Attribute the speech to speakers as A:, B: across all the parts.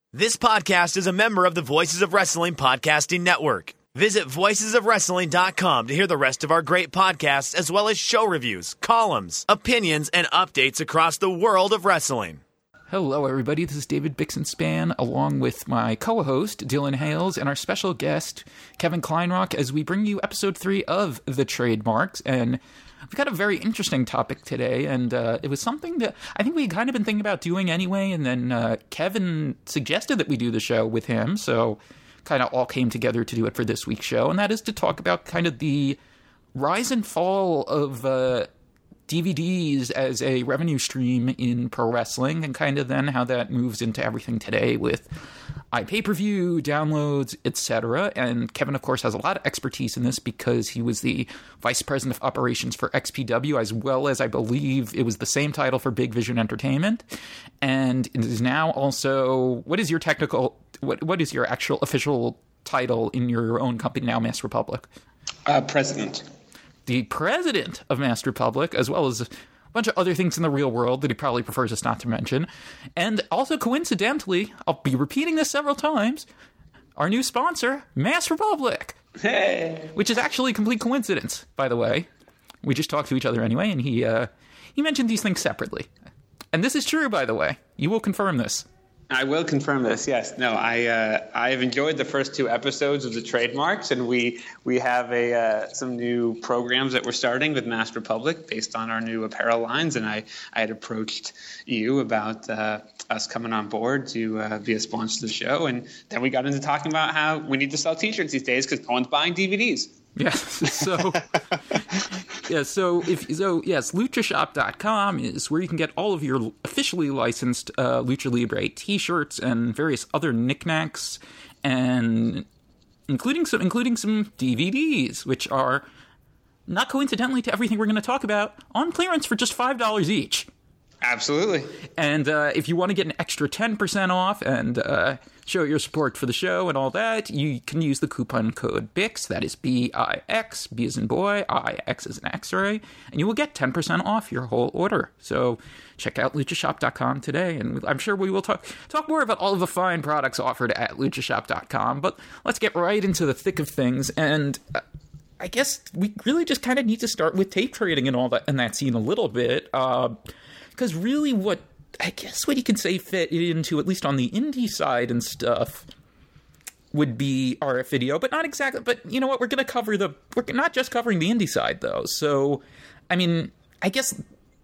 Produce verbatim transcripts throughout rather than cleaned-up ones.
A: This podcast is a member of the Voices of Wrestling Podcasting Network. Visit voices of wrestling dot com to hear the rest of our great podcasts, as well as show reviews, columns, opinions, and updates across the world of wrestling.
B: Hello, everybody. This is David Bixenspan, along with my co-host, Dylan Hales, and our special guest, Kevin Kleinrock, as we bring you episode three of The Trademarks. And we've got a very interesting topic today, and uh, it was something that I think we had kind of been thinking about doing anyway, and then uh, Kevin suggested that we do the show with him, so kind of all came together to do it for this week's show, and that is to talk about kind of the rise and fall of uh, D V Ds as a revenue stream in pro wrestling, and kind of then how that moves into everything today with iPay-per-view, downloads, et cetera. And Kevin, of course, has a lot of expertise in this because he was the vice president of operations for X P W, as well as, I believe, it was the same title for Big Vision Entertainment. And it is now also, what is your technical, what what is your actual official title in your own company now, Master Republic?
C: Uh, president.
B: The president of Master Republic, as well as a bunch of other things in the real world that he probably prefers us not to mention. And also, coincidentally, I'll be repeating this several times, our new sponsor, Master Republic.
C: Hey.
B: Which is actually a complete coincidence, by the way. We just talked to each other anyway, and he uh, he mentioned these things separately. And this is true, by the way. You will confirm this.
C: I will confirm this. Yes. No. I uh, I have enjoyed the first two episodes of the Trademarks, and we we have a uh, some new programs that we're starting with Master Republic based on our new apparel lines. And I, I had approached you about uh, us coming on board to uh, be a sponsor of the show, and then we got into talking about how we need to sell T-shirts these days because no one's buying D V Ds.
B: Yeah. So. Yeah, so if so, yes, lucha shop dot com is where you can get all of your officially licensed uh, Lucha Libre T-shirts and various other knickknacks, and including some including some D V Ds, which are, not coincidentally to everything we're going to talk about, on clearance for just five dollars each.
C: Absolutely.
B: And uh, if you want to get an extra ten percent off and uh, show your support for the show and all that, you can use the coupon code B I X, that is B I X, B as in boy, I, X as in X-ray, and you will get ten percent off your whole order. So check out lucha shop dot com today, and I'm sure we will talk talk more about all of the fine products offered at lucha shop dot com, but let's get right into the thick of things, and uh, I guess we really just kind of need to start with tape trading and all that in that scene a little bit, uh... Because really what, I guess what you can say fit into, at least on the indie side and stuff, would be R F video, but not exactly, but you know what, we're going to cover the, we're not just covering the indie side though, so, I mean, I guess,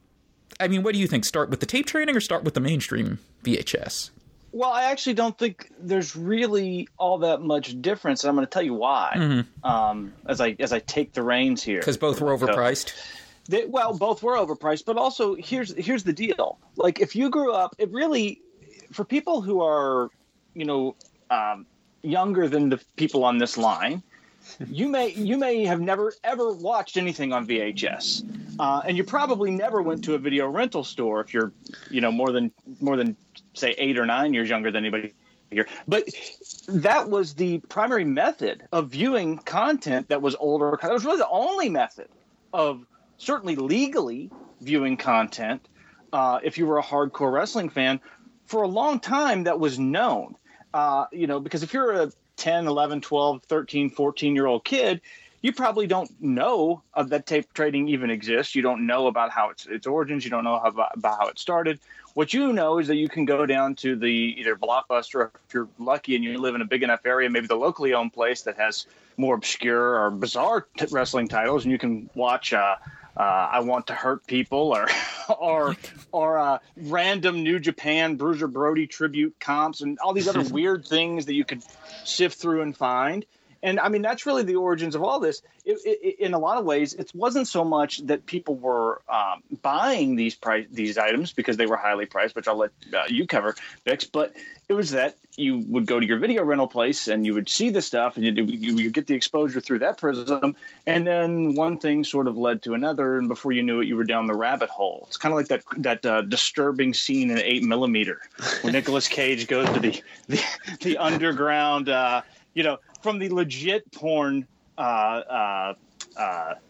B: I mean, what do you think, start with the tape trading or start with the mainstream V H S?
D: Well, I actually don't think there's really all that much difference, and I'm going to tell you why, mm-hmm. um, as I as I take the reins here.
B: Because both were overpriced?
D: So, They, well, both were overpriced, but also here's here's the deal. Like, if you grew up, it really, for people who are, you know, um, younger than the people on this line, you may you may have never ever watched anything on V H S, uh, and you probably never went to a video rental store if you're, you know, more than more than say eight or nine years younger than anybody here. But that was the primary method of viewing content that was older. That was really the only method of certainly legally viewing content, uh, if you were a hardcore wrestling fan, for a long time that was known. Uh, you know, because if you're a ten, eleven, twelve, thirteen, fourteen-year-old kid, you probably don't know of that tape trading even exists. You don't know about how its its origins. You don't know how, about, about how it started. What you know is that you can go down to the either Blockbuster, or if you're lucky and you live in a big enough area, maybe the locally owned place that has more obscure or bizarre t- wrestling titles, and you can watch uh, Uh, I Want to Hurt People, or or or uh, random New Japan Bruiser Brody tribute comps, and all these other weird things that you could sift through and find. And I mean, that's really the origins of all this. It, it, in a lot of ways, it wasn't so much that people were um, buying these price these items because they were highly priced, which I'll let uh, you cover, Vix, but it was that you would go to your video rental place and you would see the stuff, and you you, you get the exposure through that prism, and then one thing sort of led to another, and before you knew it, you were down the rabbit hole. It's kind of like that that uh, disturbing scene in eight millimeter when Nicolas Cage goes to the the, the underground, uh, you know, from the legit porn uh, uh, uh,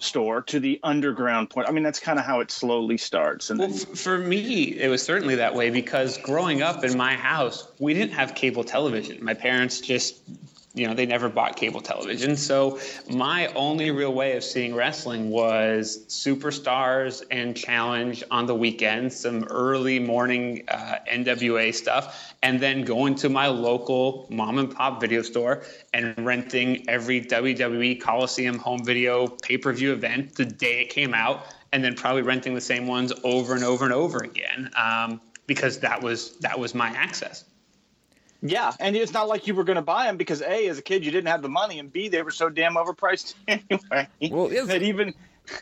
D: store to the underground point. I mean, that's kind of how it slowly starts. And
C: well,
D: then,
C: f- for me, it was certainly that way because growing up in my house, we didn't have cable television. My parents just, you know, they never bought cable television. So my only real way of seeing wrestling was Superstars and Challenge on the weekends, some early morning uh, N W A stuff, and then going to my local mom and pop video store and renting every W W E Coliseum home video pay-per-view event the day it came out, and then probably renting the same ones over and over and over again um, because that was that was my access.
D: yeah, and it's not like you were going to buy them because A, as a kid, you didn't have the money, and B, they were so damn overpriced anyway.
B: Well, it's-
D: that even.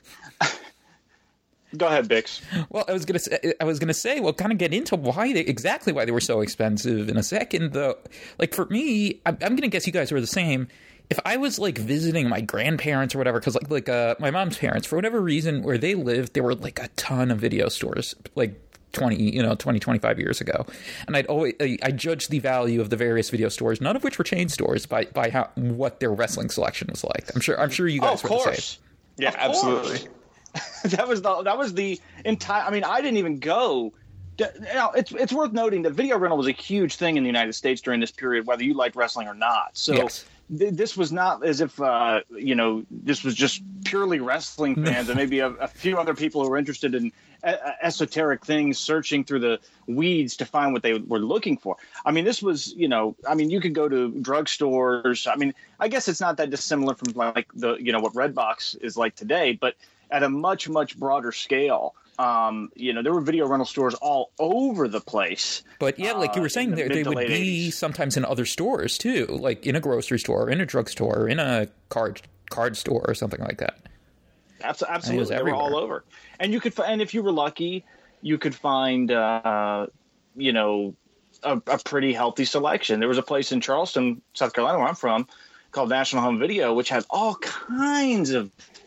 D: Go ahead, Bix.
B: Well, I was gonna say, I was gonna say, well, kind of get into why they exactly why they were so expensive in a second. Though, like for me, I'm, I'm gonna guess you guys were the same. If I was like visiting my grandparents or whatever, because like like uh, my mom's parents, for whatever reason, where they lived, there were like a ton of video stores, like twenty, you know, twenty, twenty-five years ago, and I'd always I, I judged the value of the various video stores, none of which were chain stores, by by how what their wrestling selection was like. I'm sure I'm sure you
D: Oh,
B: guys
D: of
B: were the
D: course.
B: same.
C: Yeah,
D: Of course.
C: absolutely.
D: that was the that was the entire. I mean, I didn't even go. To, now, it's it's worth noting that video rental was a huge thing in the United States during this period, whether you liked wrestling or not. So
B: Yes.
D: th- this was not as if uh, you know this was just purely wrestling fans and maybe a, a few other people who were interested in uh, esoteric things, searching through the weeds to find what they were looking for. I mean, this was you know, I mean, you could go to drugstores. I mean, I guess it's not that dissimilar from like the you know what Redbox is like today, but at a much, much broader scale. Um, you know, there were video rental stores all over the place.
B: But yeah, like you were
D: uh,
B: saying,
D: in the
B: they,
D: mid
B: they
D: to
B: would
D: late
B: be
D: eighties.
B: sometimes in other stores too, like in a grocery store, in a drugstore, in a card card store, or something like that.
D: Abs- Absolutely, they were
B: everywhere.
D: all over. And you could, fi- and if you were lucky, you could find, uh, you know, a, a pretty healthy selection. There was a place in Charleston, South Carolina, where I'm from, called National Home Video, which had all kinds of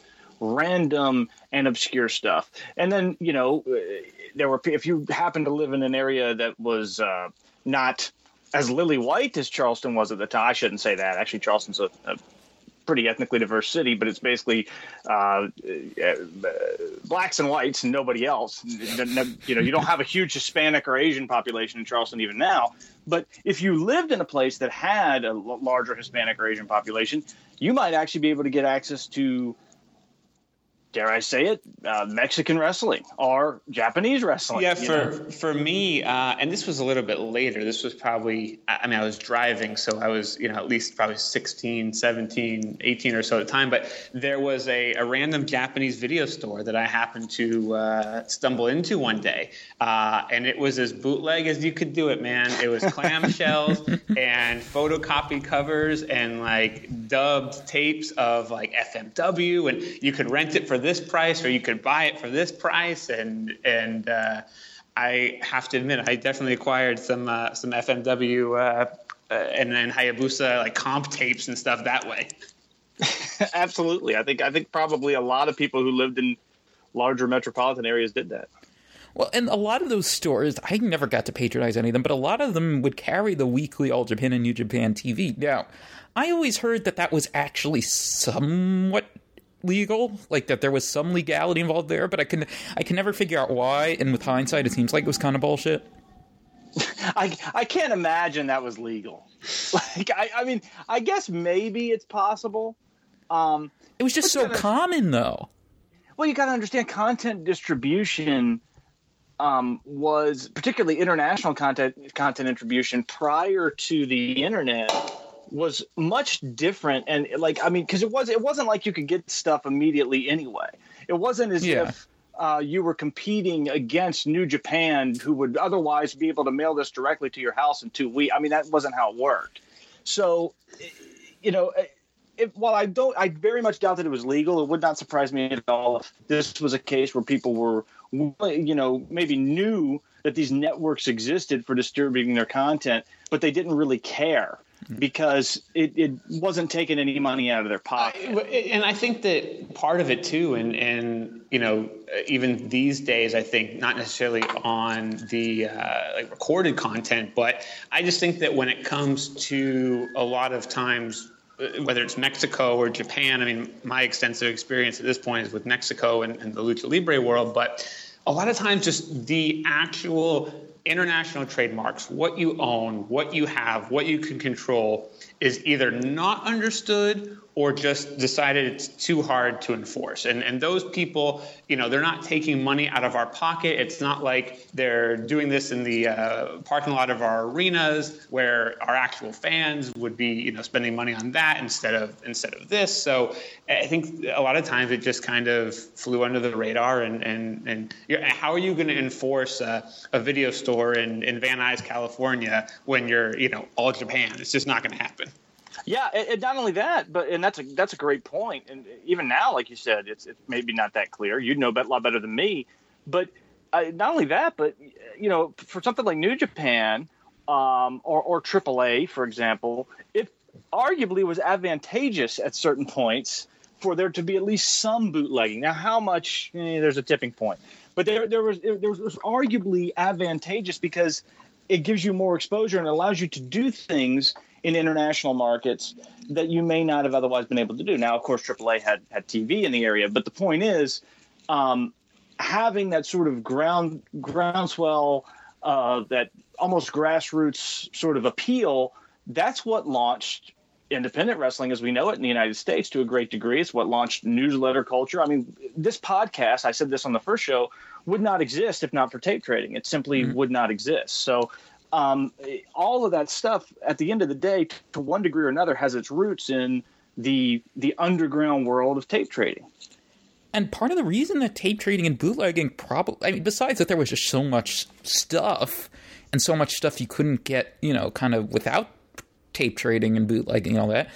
D: random and obscure stuff. And then, you know, there were, if you happen to live in an area that was uh, not as lily white as Charleston was at the time, I shouldn't say that. Actually, Charleston's a, a pretty ethnically diverse city, but it's basically uh, uh, blacks and whites and nobody else. You know, you don't have a huge Hispanic or Asian population in Charleston even now. But if you lived in a place that had a l- larger Hispanic or Asian population, you might actually be able to get access to, dare I say it, uh, Mexican wrestling or Japanese wrestling.
C: Yeah,
D: you
C: for
D: know?
C: for me, uh, and this was a little bit later. This was probably, I I mean, I was driving, so I was, you know, at least probably sixteen, seventeen, eighteen or so at the time. But there was a, a random Japanese video store that I happened to uh, stumble into one day. Uh, and it was as bootleg as you could do it, man. It was clamshells and photocopy covers and like dubbed tapes of like F M W. And you could rent it for this price or you could buy it for this price. And, and, uh, I have to admit, I definitely acquired some uh, some F M W uh, uh, and then Hayabusa like comp tapes and stuff that way.
D: Absolutely. I think I think probably a lot of people who lived in larger metropolitan areas did that.
B: Well, and a lot of those stores, I never got to patronize any of them, but a lot of them would carry the weekly All Japan and New Japan T V. Now, I always heard that that was actually somewhat legal, like that there was some legality involved there, but I can I can never figure out why, and with hindsight, it seems like it was kind of bullshit.
D: I I can't imagine that was legal. Like I, I mean, I guess maybe it's possible. Um,
B: It was just
D: But
B: so
D: then-
B: common, though.
D: well, you got to understand content distribution um, was particularly international content content distribution prior to the internet was much different. And like, I mean, because it was it wasn't like you could get stuff immediately anyway. It wasn't as
B: Yeah.
D: if uh, you were competing against New Japan, who would otherwise be able to mail this directly to your house in two weeks. I mean, that wasn't how it worked. So, you know, if, while I don't, I very much doubt that it was legal. It would not surprise me at all if this was a case where people were, you know, maybe knew that these networks existed for distributing their content, but they didn't really care because it, it wasn't taking any money out of their pocket.
C: And I think that part of it too, and, and you know, even these days, I think not necessarily on the uh, like recorded content, but I just think that when it comes to a lot of times whether it's Mexico or Japan. I mean, my extensive experience at this point is with Mexico and, and the Lucha Libre world, but a lot of times just the actual international trademarks, what you own, what you have, what you can control, is either not understood or just decided it's too hard to enforce. And and those people, you know, they're not taking money out of our pocket. It's not like they're doing this in the uh, parking lot of our arenas where our actual fans would be, you know, spending money on that instead of instead of this. So I think a lot of times it just kind of flew under the radar. And and and you're, how are you going to enforce a, a video store in, in Van Nuys, California, when you're, you know, all Japan? It's just not going to happen.
D: Yeah, and, and not only that, but and that's a that's a great point. And even now, like you said, it's it's maybe not that clear. You'd know a lot better than me. But uh, not only that, but you know, for something like New Japan um, or or triple A, for example, it arguably was advantageous at certain points for there to be at least some bootlegging. Now, how much? Eh, there's a tipping point, but there there was there was, was arguably advantageous because it gives you more exposure and allows you to do things in international markets that you may not have otherwise been able to do. Now, of course, triple A had, had T V in the area, but the point is um, having that sort of ground groundswell, uh, that almost grassroots sort of appeal, that's what launched independent wrestling as we know it in the United States to a great degree. It's what launched newsletter culture. I mean, this podcast, I said this on the first show, would not exist if not for tape trading. It simply mm-hmm. would not exist. So Um, all of that stuff, at the end of the day, to one degree or another, has its roots in the the underground world of tape trading.
B: And part of the reason that tape trading and bootlegging probably, I mean, besides that there was just so much stuff and so much stuff you couldn't get, you know, kind of without tape trading and bootlegging and all that,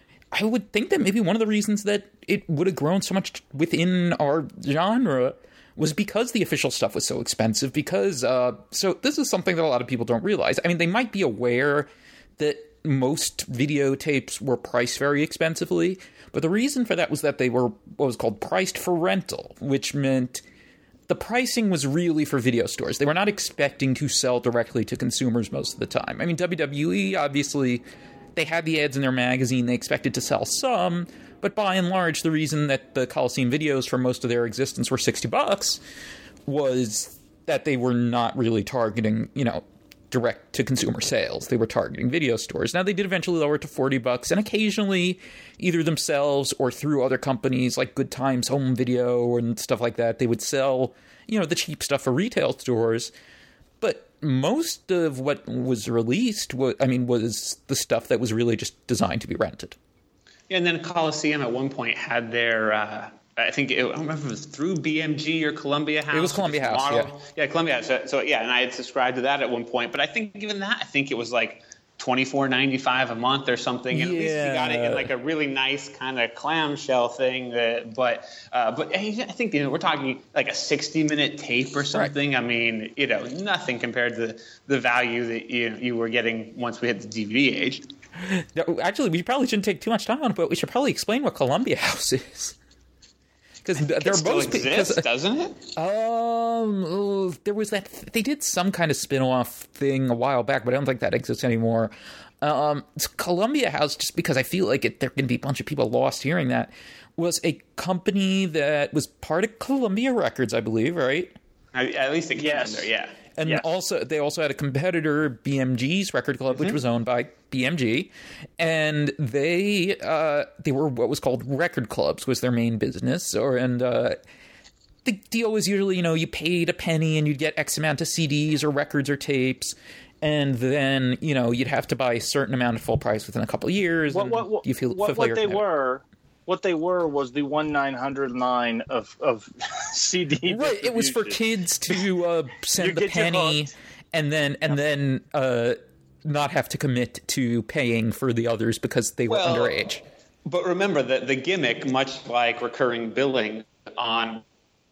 B: I would think that maybe one of the reasons that it would have grown so much within our genre was because the official stuff was so expensive, because, uh, so this is something that a lot of people don't realize. I mean, they might be aware that most videotapes were priced very expensively, but the reason for that was that they were what was called priced for rental, which meant the pricing was really for video stores. They were not expecting to sell directly to consumers most of the time. I mean, W W E, obviously, they had the ads in their magazine. They expected to sell some, but by and large, the reason that the Coliseum videos for most of their existence were sixty bucks was that they were not really targeting, you know, direct to consumer sales. They were targeting video stores. Now, they did eventually lower it to forty bucks, and occasionally, either themselves or through other companies like Good Times Home Video and stuff like that, they would sell, you know, the cheap stuff for retail stores. But most of what was released, was, I mean, was the stuff that was really just designed to be rented.
C: Yeah, and then Coliseum at one point had their, uh, I think, it, I don't remember if it was through B M G or Columbia House.
B: It was Columbia House, model.
C: yeah. Yeah, Columbia House. So, so, yeah, and I had subscribed to that at one point. But I think even that, I think it was like twenty-four ninety-five a month or something. And
B: yeah.
C: At least you got it in like a really nice kind of clamshell thing. That, but uh, but I think, you know, we're talking like a sixty-minute tape or something. Right. I mean, you know, nothing compared to the value that you you were getting once we hit the D V D age.
B: No, actually, we probably shouldn't take too much time on it, but we should probably explain what Columbia House is. Because they're
C: still
B: both
C: exists, doesn't it?
B: Um, oh, there was that. They did some kind of spin-off thing a while back, but I don't think that exists anymore. Um, it's Columbia House, just because I feel like it, there can be a bunch of people lost hearing that, was a company that was part of Columbia Records, I believe, right?
C: At least it came yes. under, yeah.
B: And
D: yes.
B: also, they also had a competitor, B M G's Record Club, mm-hmm. which was owned by B M G, and they uh, they were what was called record clubs was their main business. Or and uh, the deal was usually, you know, you paid a penny and you'd get X amount of C Ds or records or tapes, and then, you know, you'd have to buy a certain amount at full price within a couple of years.
D: What,
B: and
D: what, what,
B: you feel
D: what, what they were. What they were was the one nine hundred line of, of C D.
B: Right, it was for kids to uh, send the penny and then and yeah. then uh, not have to commit to paying for the others because they were
C: well,
B: underage.
C: But remember that the gimmick, much like recurring billing on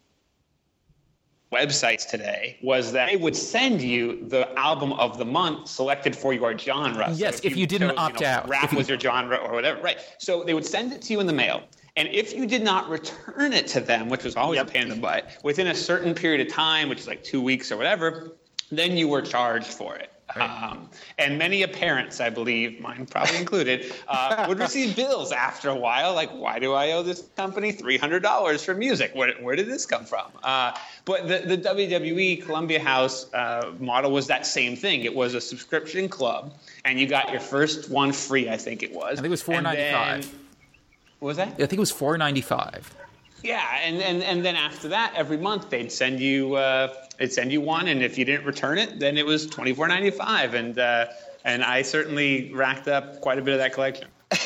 C: websites today, was that they would send you the album of the month selected for your genre.
B: Yes,
C: so if,
B: if
C: you,
B: you didn't
C: chose,
B: opt
C: you know,
B: out.
C: Rap
B: you...
C: was your genre or whatever. Right. So they would send it to you in the mail. And if you did not return it to them, which was always yep. a pain in the butt, within a certain period of time, which is like two weeks or whatever, then you were charged for it. Um, and many parents, I believe, mine probably included, uh, would receive bills after a while, like, why do I owe this company three hundred dollars for music? Where, where did this come from? Uh, but the, the W W E Columbia House uh, model was that same thing. It was a subscription club, and you got your first one free, I think it was.
B: I think it was four ninety-five.
C: What was that?
B: I think it was four ninety-five.
C: Yeah, and, and, and then after that, every month they'd send you uh, they'd send you one, and if you didn't return it, then it was twenty-four ninety-five, and uh, and I certainly racked up quite a bit of that collection.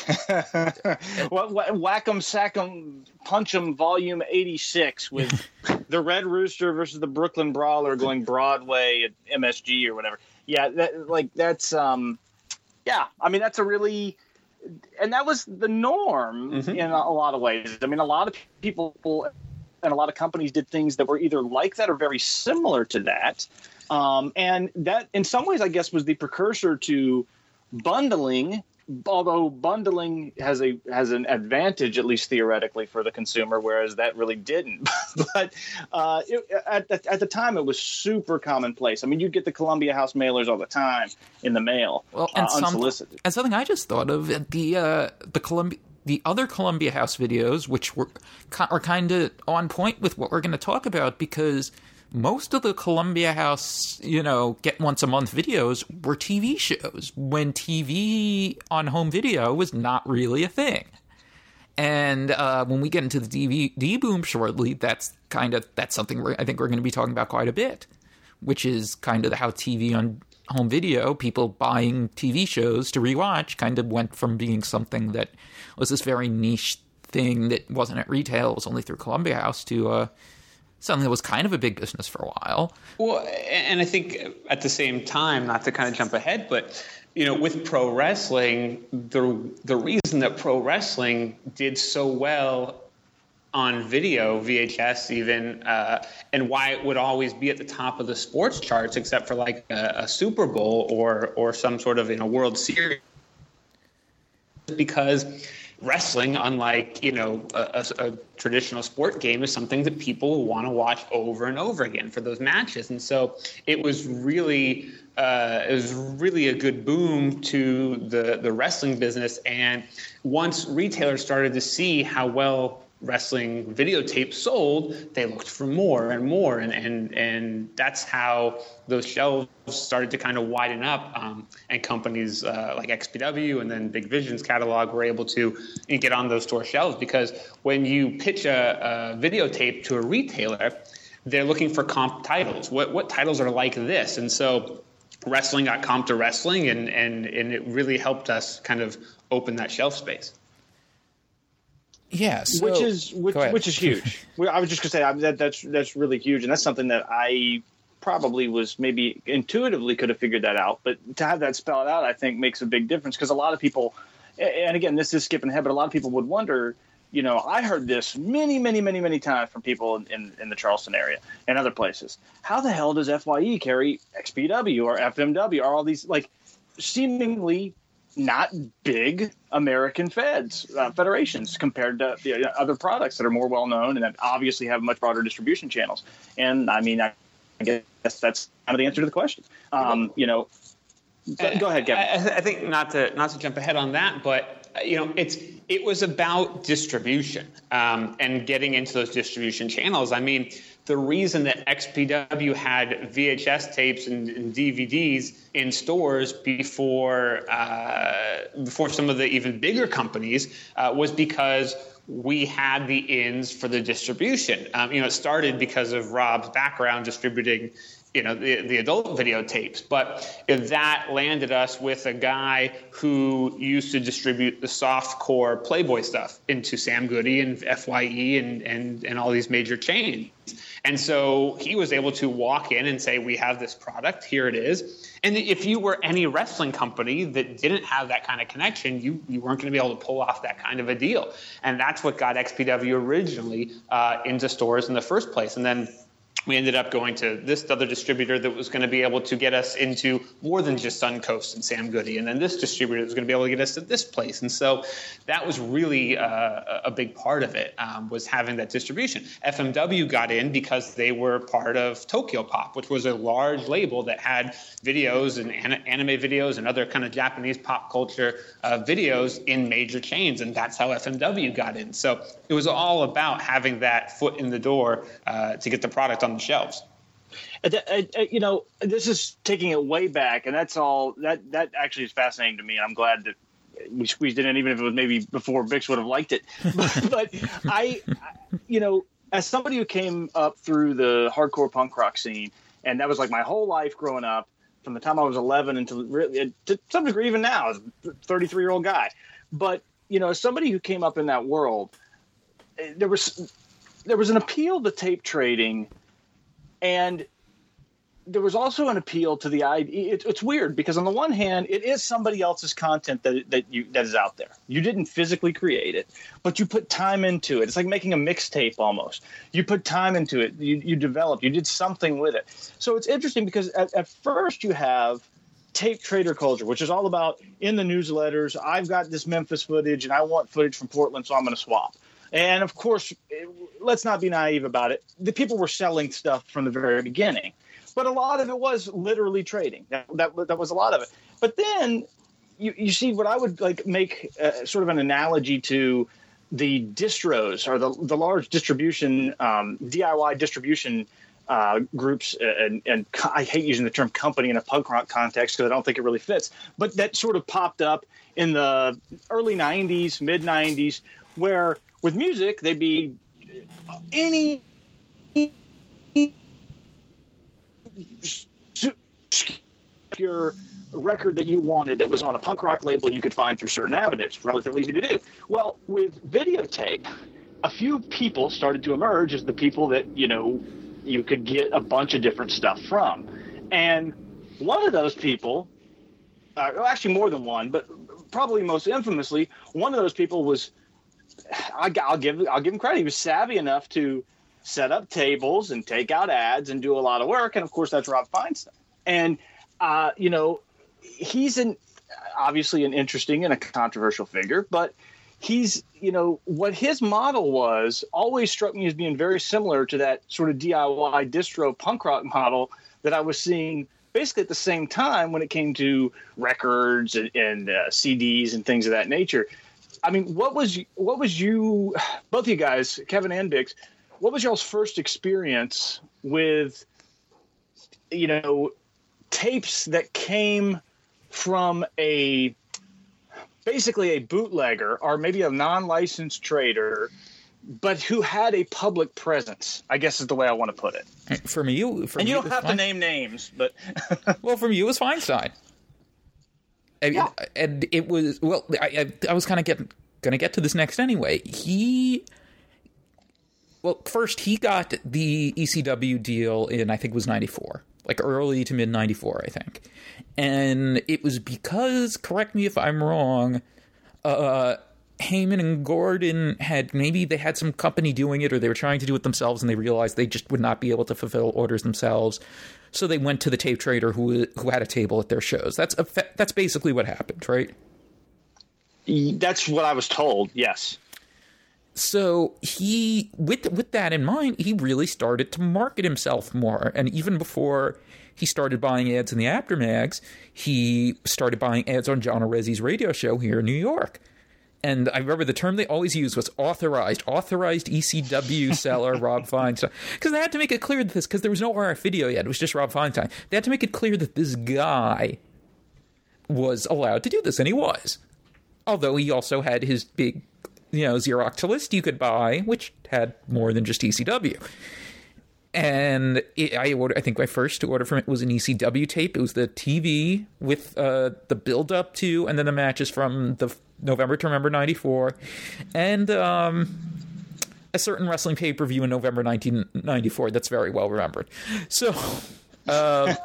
D: what, what, Whack 'em, Sack 'em, Punch 'em, Volume eighty-six with the Red Rooster versus the Brooklyn Brawler going Broadway at M S G or whatever. Yeah, that, like that's um, yeah. I mean, that's a really. And that was the norm mm-hmm. in a lot of ways. I mean, a lot of people and a lot of companies did things that were either like that or very similar to that. Um, and that, in some ways, I guess, was the precursor to bundling. Although bundling has a has an advantage, at least theoretically, for the consumer, whereas that really didn't. But uh, it, at, the, at the time, it was super commonplace. I mean, you'd get the Columbia House mailers all the time in the mail,
B: well, and
D: uh, unsolicited.
B: Some, and something I just thought of, the uh, the Columbia, the other Columbia House videos, which were are kind of on point with what we're going to talk about, because most of the Columbia House, you know, get once a month videos were T V shows when T V on home video was not really a thing. And uh, when we get into the D V D boom shortly, that's kind of that's something we're, I think we're going to be talking about quite a bit, which is kind of how T V on home video, people buying T V shows to rewatch, kind of went from being something that was this very niche thing that wasn't at retail, it was only through Columbia House, to uh, something that was kind of a big business for a while.
C: Well, and I think at the same time, not to kind of jump ahead, but you know, with pro wrestling, the the reason that pro wrestling did so well on video, V H S even, uh, and why it would always be at the top of the sports charts, except for like a, a Super Bowl or or some sort of, you know, World Series, because wrestling, unlike, you know, a, a, a traditional sport game, is something that people want to watch over and over again for those matches. And so it was really, uh, it was really a good boom to the, the wrestling business. And once retailers started to see how well wrestling videotapes sold, they looked for more and more, and and and that's how those shelves started to kind of widen up, um, and companies uh, like X P W and then Big Vision's catalog were able to get on those store shelves, because when you pitch a, a videotape to a retailer, they're looking for comp titles. What what titles are like this? And so wrestling got comped to wrestling, and and and it really helped us kind of open that shelf space.
B: Yeah, so,
D: which is which, which is huge. I was just gonna say I, that that's that's really huge, and that's something that I probably was maybe intuitively could have figured that out, but to have that spelled out, I think makes a big difference, because a lot of people, and again, this is skipping ahead, but a lot of people would wonder. You know, I heard this many, many, many, many times from people in, in the Charleston area and other places. How the hell does F Y E carry X P W or F M W or all these like seemingly not big American feds, uh, federations compared to the other products that are more well-known and that obviously have much broader distribution channels? And I mean, I guess that's kind of the answer to the question. Um, you know, go, go ahead, Kevin.
C: I, I think not to, not to jump ahead on that, but you know, it's, it was about distribution, um, and getting into those distribution channels. I mean, the reason that X P W had V H S tapes and, and D V Ds in stores before uh, before some of the even bigger companies uh, was because we had the ins for the distribution. Um, you know, it started because of Rob's background distributing, you know, the, the adult videotapes, but that landed us with a guy who used to distribute the softcore Playboy stuff into Sam Goody and F Y E and, and, and all these major chains. And so he was able to walk in and say, we have this product, here it is. And if you were any wrestling company that didn't have that kind of connection, you, you weren't going to be able to pull off that kind of a deal. And that's what got X P W originally uh, into stores in the first place. And then we ended up going to this other distributor that was going to be able to get us into more than just Suncoast and Sam Goody. And then this distributor was going to be able to get us to this place. And so that was really uh, a big part of it, um, was having that distribution. F M W got in because they were part of Tokyo Pop, which was a large label that had videos and an- anime videos and other kind of Japanese pop culture uh, videos in major chains. And that's how F M W got in. So it was all about having that foot in the door uh, to get the product on the shelves.
D: You know, this is taking it way back, and that's all. That that actually is fascinating to me, and I'm glad that we squeezed it in, even if it was maybe before Bix would have liked it. But, but I, you know, as somebody who came up through the hardcore punk rock scene, and that was like my whole life growing up, from the time I was eleven until really, to some degree even now, as a thirty-three year old guy. But you know, as somebody who came up in that world, there was there was an appeal to tape trading. And there was also an appeal to the idea. It, it's weird because on the one hand, it is somebody else's content that that you that is out there. You didn't physically create it, but you put time into it. It's like making a mixtape almost. You put time into it. You you developed. You did something with it. So it's interesting because at, at first you have tape trader culture, which is all about in the newsletters. I've got this Memphis footage and I want footage from Portland, so I'm going to swap. And, of course, let's not be naive about it. The people were selling stuff from the very beginning. But a lot of it was literally trading. That that, that was a lot of it. But then you, you see what I would like make uh, sort of an analogy to the distros or the, the large distribution, um, D I Y distribution uh, groups. And, and I hate using the term company in a punk rock context because I don't think it really fits. But that sort of popped up in the early nineties, mid nineties, where – with music, they'd be any your record that you wanted that was on a punk rock label you could find through certain avenues. Relatively easy to do. Well, with videotape, a few people started to emerge as the people that, you know, you could get a bunch of different stuff from. And one of those people, uh, well, actually more than one, but probably most infamously, one of those people was I'll give I'll give him credit. He was savvy enough to set up tables and take out ads and do a lot of work. And of course, that's Rob Feinstein. And uh, you know, he's an obviously an interesting and a controversial figure, but he's you know what his model was always struck me as being very similar to that sort of D I Y distro punk rock model that I was seeing basically at the same time when it came to records and, and uh, C Ds and things of that nature. I mean, what was what was you, both of you guys, Kevin and Bix, what was y'all's first experience with, you know, tapes that came from a, basically a bootlegger or maybe a non-licensed trader, but who had a public presence, I guess is the way I want to put it.
B: For me, for
D: and
B: me,
D: you don't have
B: fine.
D: to name names, but.
B: Well, for me, it was Feinstein. I mean, yeah. And it was, well, I, I, I was kind of getting going to get to this next anyway. He, well, first he got the E C W deal in, I think it was ninety-four, like early to mid ninety-four, I think. And it was because, correct me if I'm wrong, uh, Heyman and Gordon had, maybe they had some company doing it or they were trying to do it themselves and they realized they just would not be able to fulfill orders themselves. So they went to the tape trader who who had a table at their shows. That's a, that's basically what happened, right?
D: That's what I was told, yes.
B: So he, with with that in mind, he really started to market himself more. And even before he started buying ads in the Aftermags, he started buying ads on John Arezzi's radio show here in New York. And I remember the term they always used was authorized, authorized E C W seller Rob Feinstein. Because they had to make it clear that this, because there was no R F video yet, it was just Rob Feinstein. They had to make it clear that this guy was allowed to do this, and he was. Although he also had his big, you know, Xerox list you could buy, which had more than just E C W. And it, I ordered, I think my first order from it was an E C W tape. It was the T V with uh, the build-up to, and then the matches from the November to Remember ninety-four, and um, a certain wrestling pay-per-view in November nineteen ninety-four that's very well remembered. So, uh,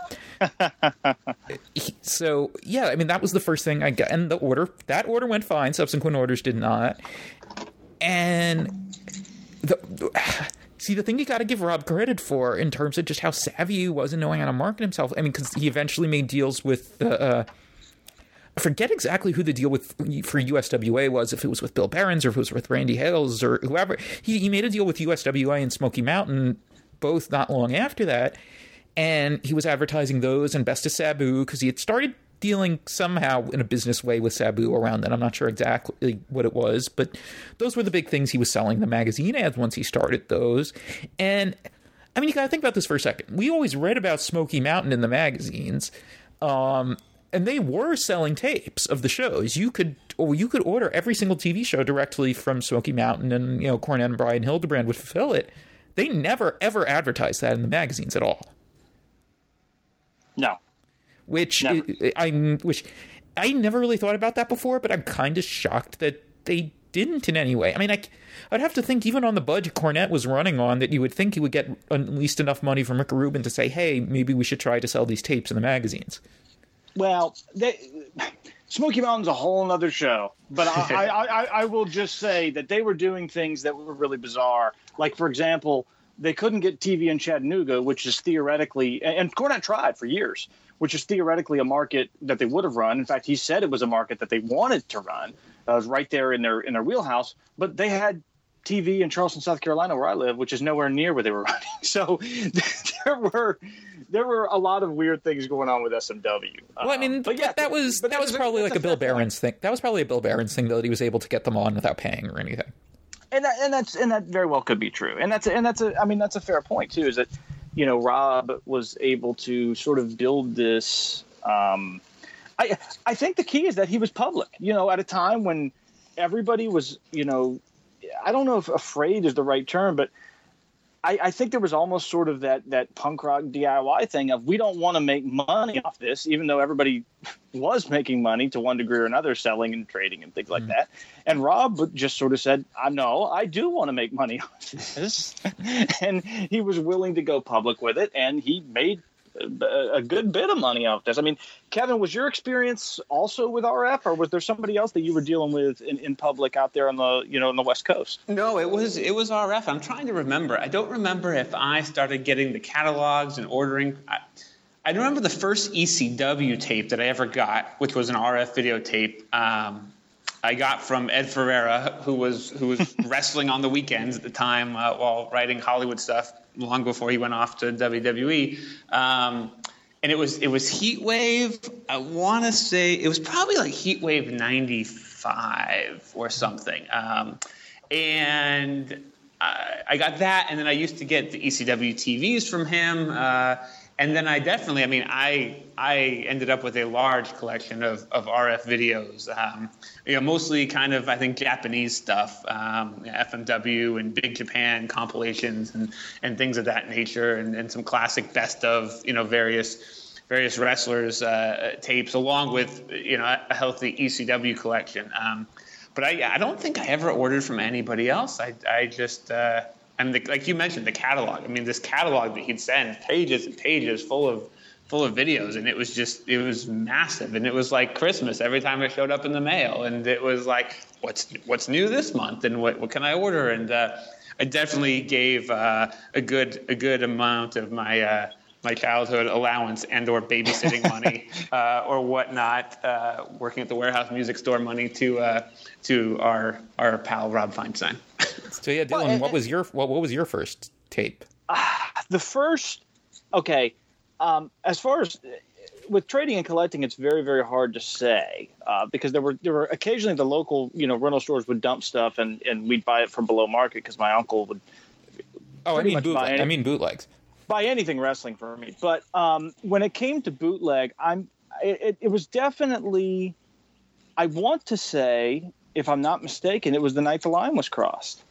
B: so yeah, I mean, that was the first thing I got. And the order, that order went fine. Subsequent orders did not. And the... see, the thing you got to give Rob credit for in terms of just how savvy he was in knowing how to market himself. I mean, because he eventually made deals with, uh, uh, I forget exactly who the deal with for U S W A was, if it was with Bill Behrens or if it was with Randy Hales or whoever. He, he made a deal with U S W A and Smoky Mountain both not long after that. And he was advertising those and Best of Sabu because he had started dealing somehow in a business way with Sabu around that. I'm not sure exactly what it was, but those were the big things he was selling, the magazine ads once he started those. And I mean, you got to think about this for a second. We always read about Smoky Mountain in the magazines, um, and they were selling tapes of the shows. You could, or you could order every single T V show directly from Smoky Mountain, and you know, Cornette and Brian Hildebrand would fulfill it. They never ever advertised that in the magazines at all.
D: No.
B: Which
D: Never.
B: I, which I never really thought about that before, but I'm kind of shocked that they didn't in any way. I mean, I, I'd have to think even on the budget Cornette was running on that you would think he would get at least enough money from Rick Rubin to say, hey, maybe we should try to sell these tapes in the magazines.
D: Well, they, Smoky Mountain's a whole other show, but I, I, I, I will just say that they were doing things that were really bizarre. Like, for example, they couldn't get T V in Chattanooga, which is theoretically, and Cornette tried for years, which is theoretically a market that they would have run. In fact, he said it was a market that they wanted to run. Uh, it was right there in their in their wheelhouse. But they had T V in Charleston, South Carolina, where I live, which is nowhere near where they were running. So there were there were a lot of weird things going on with S M W.
B: Well, I mean,
D: um, but yeah,
B: that was that was probably like a Bill Behrens thing. That was probably a Bill Behrens thing, though, that he was able to get them on without paying or anything.
D: And that, and that's and that very well could be true. And that's and that's a I mean that's a fair point too. Is that you know Rob was able to sort of build this. Um, I I think the key is that he was public. You know, at a time when everybody was you know, I don't know if afraid is the right term, but I, I think there was almost sort of that that punk rock D I Y thing of we don't want to make money off this, even though everybody was making money to one degree or another, selling and trading and things like mm-hmm. that. And Rob just sort of said, I know I do want to make money off this. And he was willing to go public with it. And he made a, a good bit of money off this. I mean, Kevin, was your experience also with R F, or was there somebody else that you were dealing with in, in public out there on the, you know, on the West Coast?
C: No, it was, it was R F. I'm trying to remember. I don't remember if I started getting the catalogs and ordering. I, I remember the first E C W tape that I ever got, which was an R F videotape. Um, I got from Ed Ferreira, who was who was wrestling on the weekends at the time uh, while writing Hollywood stuff, long before he went off to W W E. Um, and it was it was Heatwave. I want to say it was probably like Heatwave ninety-five or something. Um, and I, I got that, and then I used to get the E C W T Vs from him. Uh, And then I definitely, I mean, I I ended up with a large collection of, of R F videos, um, you know, mostly kind of, I think, Japanese stuff, um, F M W and Big Japan compilations and, and things of that nature, and, and some classic best of, you know, various various wrestlers' uh, tapes, along with, you know, a healthy E C W collection. Um, but I, I don't think I ever ordered from anybody else. I, I just... Uh, And the, like you mentioned, the catalog. I mean, this catalog that he'd send, pages and pages full of full of videos, and it was just, it was massive. And it was like Christmas every time it showed up in the mail. And it was like, what's what's new this month, and what, what can I order? And uh, I definitely gave uh, a good a good amount of my uh, my childhood allowance and or babysitting money uh, or whatnot, uh, working at the warehouse music store money to uh, to our our pal Rob Feinstein.
B: So yeah, Dylan, well, and, what was your what, what was your first tape?
D: Uh, the first, okay. Um, as far as with trading and collecting, it's very very hard to say uh, because there were there were occasionally the local you know rental stores would dump stuff and, and we'd buy it from below market because my uncle would.
B: Oh, I mean bootleg. Any, I mean bootlegs.
D: Buy anything wrestling for me, but um, when it came to bootleg, I'm it, it was definitely. I want to say, if I'm not mistaken, it was the night the line was crossed.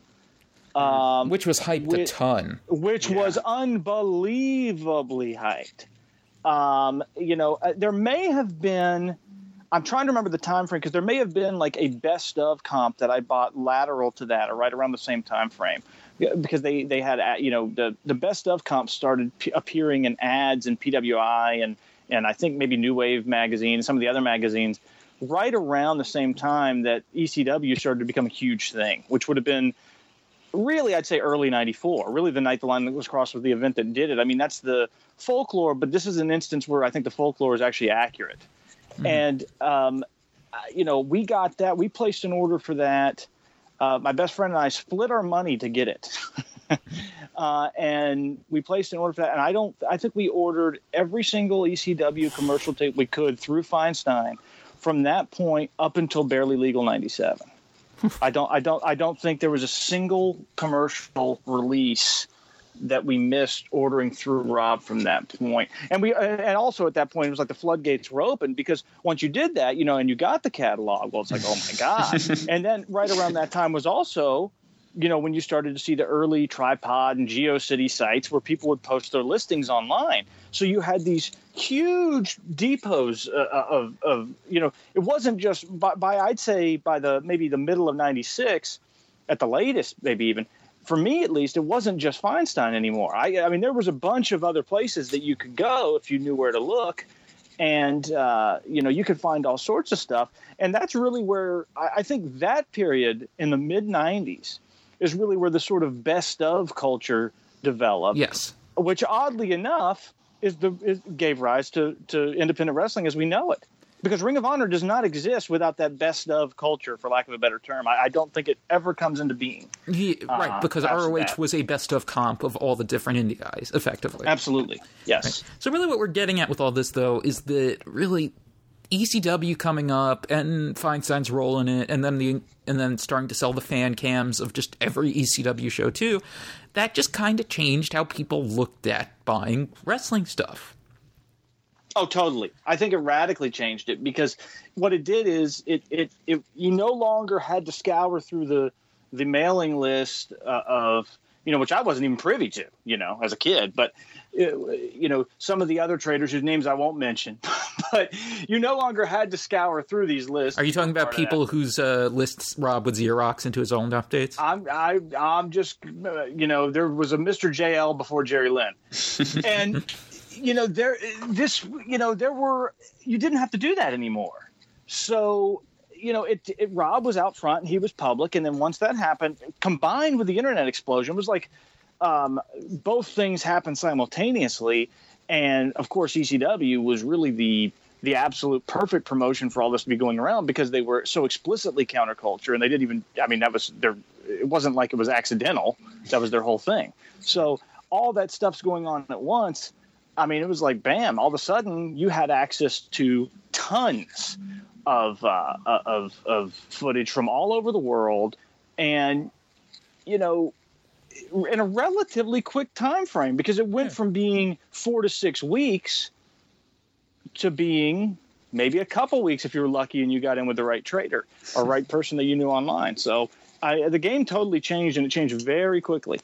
B: Um, which was hyped
D: which,
B: a ton.
D: Which yeah. was unbelievably hyped. Um, you know, uh, there may have been, I'm trying to remember the time frame, because there may have been like a best of comp that I bought lateral to that, or right around the same time frame. Because they, they had, you know, the, the best of comps started p- appearing in ads in P W I and, and I think maybe New Wave magazine, some of the other magazines, right around the same time that E C W started to become a huge thing, which would have been really, I'd say early ninety-four, really the night the line was crossed was the event that did it. I mean, that's the folklore, but this is an instance where I think the folklore is actually accurate. Mm-hmm. And, um, you know, we got that. We placed an order for that. Uh, my best friend and I split our money to get it. uh, and we placed an order for that. And I don't, I think we ordered every single E C W commercial tape we could through Feinstein from that point up until Barely Legal ninety-seven. I don't, I don't, I don't think there was a single commercial release that we missed ordering through Rob from that point. And we, and also at that point, it was like the floodgates were open, because once you did that, you know, and you got the catalog, well, it's like, oh my God. And then right around that time was also, you know, when you started to see the early Tripod and GeoCity sites where people would post their listings online. So you had these huge depots uh, of, of, you know, it wasn't just by, by, I'd say by the, maybe the middle of ninety-six at the latest, maybe even, for me at least, it wasn't just Feinstein anymore. I, I mean, there was a bunch of other places that you could go if you knew where to look. And, uh, you know, you could find all sorts of stuff. And that's really where I, I think that period in the mid nineties is really where the sort of best of culture developed.
B: Yes.
D: Which, oddly enough, is the is, gave rise to, to independent wrestling as we know it. Because Ring of Honor does not exist without that best of culture, for lack of a better term. I, I don't think it ever comes into being.
B: Yeah, right, uh, because R O H
D: that. was
B: a best of comp of all the different indie guys, effectively.
D: Absolutely, yes.
B: Right. So really what we're getting at with all this, though, is that really E C W coming up and Feinstein's role in it, and then the and then starting to sell the fan cams of just every E C W show, too, that just kind of changed how people looked at buying wrestling stuff.
D: Oh, totally. I think it radically changed it, because what it did is it, it, it you no longer had to scour through the, the mailing list uh, of, you know, which I wasn't even privy to, you know, as a kid. But, it, you know, some of the other traders whose names I won't mention. But you no longer had to scour through these lists.
B: Are you talking about people whose uh, lists Rob would Xerox into his own updates?
D: I'm, I, I'm just, uh, you know, there was a Mister J L before Jerry Lynn. And... You know, there, this, you know, there were, you didn't have to do that anymore. So, you know, it, it, Rob was out front and he was public. And then once that happened, combined with the internet explosion, it was like um, both things happened simultaneously. And of course, E C W was really the, the absolute perfect promotion for all this to be going around, because they were so explicitly counterculture, and they didn't even, I mean, that was their, it wasn't like it was accidental. That was their whole thing. So all that stuff's going on at once. I mean, it was like, bam, all of a sudden you had access to tons of, uh, of, of footage from all over the world. And, you know, in a relatively quick time frame, because it went from being four to six weeks to being maybe a couple weeks if you were lucky and you got in with the right trader or right person that you knew online. So I, the game totally changed, and it changed very quickly.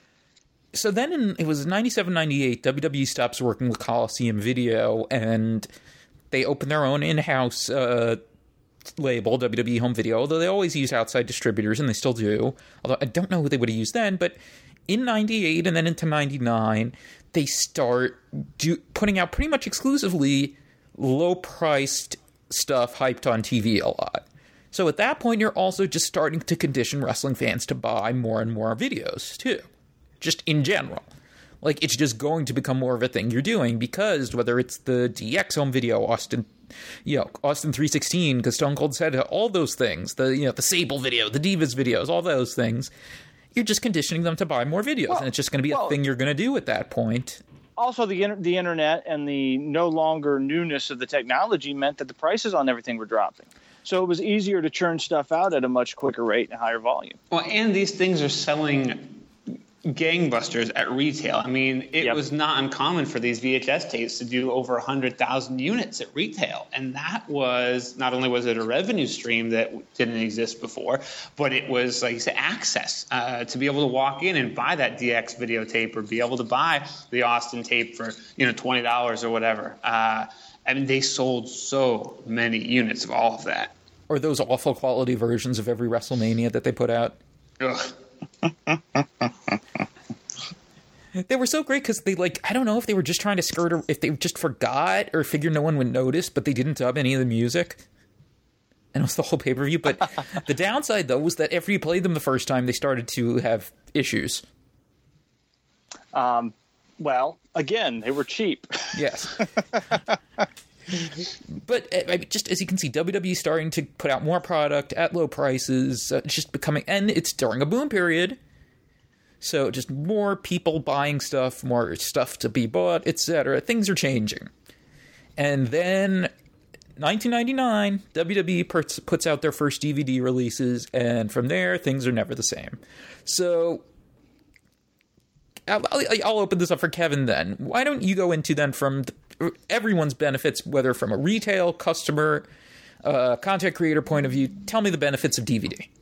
B: So then in, it was ninety-seven, ninety-eight, W W E stops working with Coliseum Video, and they opened their own in-house uh, label, W W E Home Video, although they always use outside distributors, and they still do. Although I don't know who they would have used then, but in ninety-eight and then into ninety-nine, they start do, putting out pretty much exclusively low-priced stuff hyped on T V a lot. So at that point, you're also just starting to condition wrestling fans to buy more and more videos, too. Just in general. Like, it's just going to become more of a thing you're doing, because whether it's the D X home video, Austin, you know, Austin three sixteen, because Stone Cold said all those things, the, you know, the Sable video, the Divas videos, all those things, you're just conditioning them to buy more videos, well, and it's just going to be well, a thing you're going to do at that point.
D: Also, the inter- the internet and the no longer newness of the technology meant that the prices on everything were dropping. So it was easier to churn stuff out at a much quicker rate and higher volume.
C: Well, and these things are selling gangbusters at retail. I mean, it yep. was not uncommon for these V H S tapes to do over one hundred thousand units at retail. And that was, not only was it a revenue stream that didn't exist before, but it was, like you said, access uh, to be able to walk in and buy that D X videotape, or be able to buy the Austin tape for, you know, twenty dollars or whatever. Uh, I mean, they sold so many units of all of that.
B: Or those awful quality versions of every WrestleMania that they put out.
C: Ugh.
B: They were so great because they, like, I don't know if they were just trying to skirt, or if they just forgot or figured no one would notice, but they didn't dub any of the music. and it was the whole pay-per-view. But the downside, though, was that after you played them the first time, they started to have issues.
D: Um, well, again, they were cheap.
B: Yes. But I mean, just as you can see, W W E starting to put out more product at low prices. Uh, it's just becoming, and it's during a boom period. So just more people buying stuff, more stuff to be bought, et cetera. Things are changing. And then nineteen ninety-nine, W W E puts, puts out their first D V D releases, and from there, things are never the same. So I'll, I'll open this up for Kevin then. Why don't you go into then from the, everyone's benefits, whether from a retail, customer, uh, content creator point of view, tell me the benefits of D V D.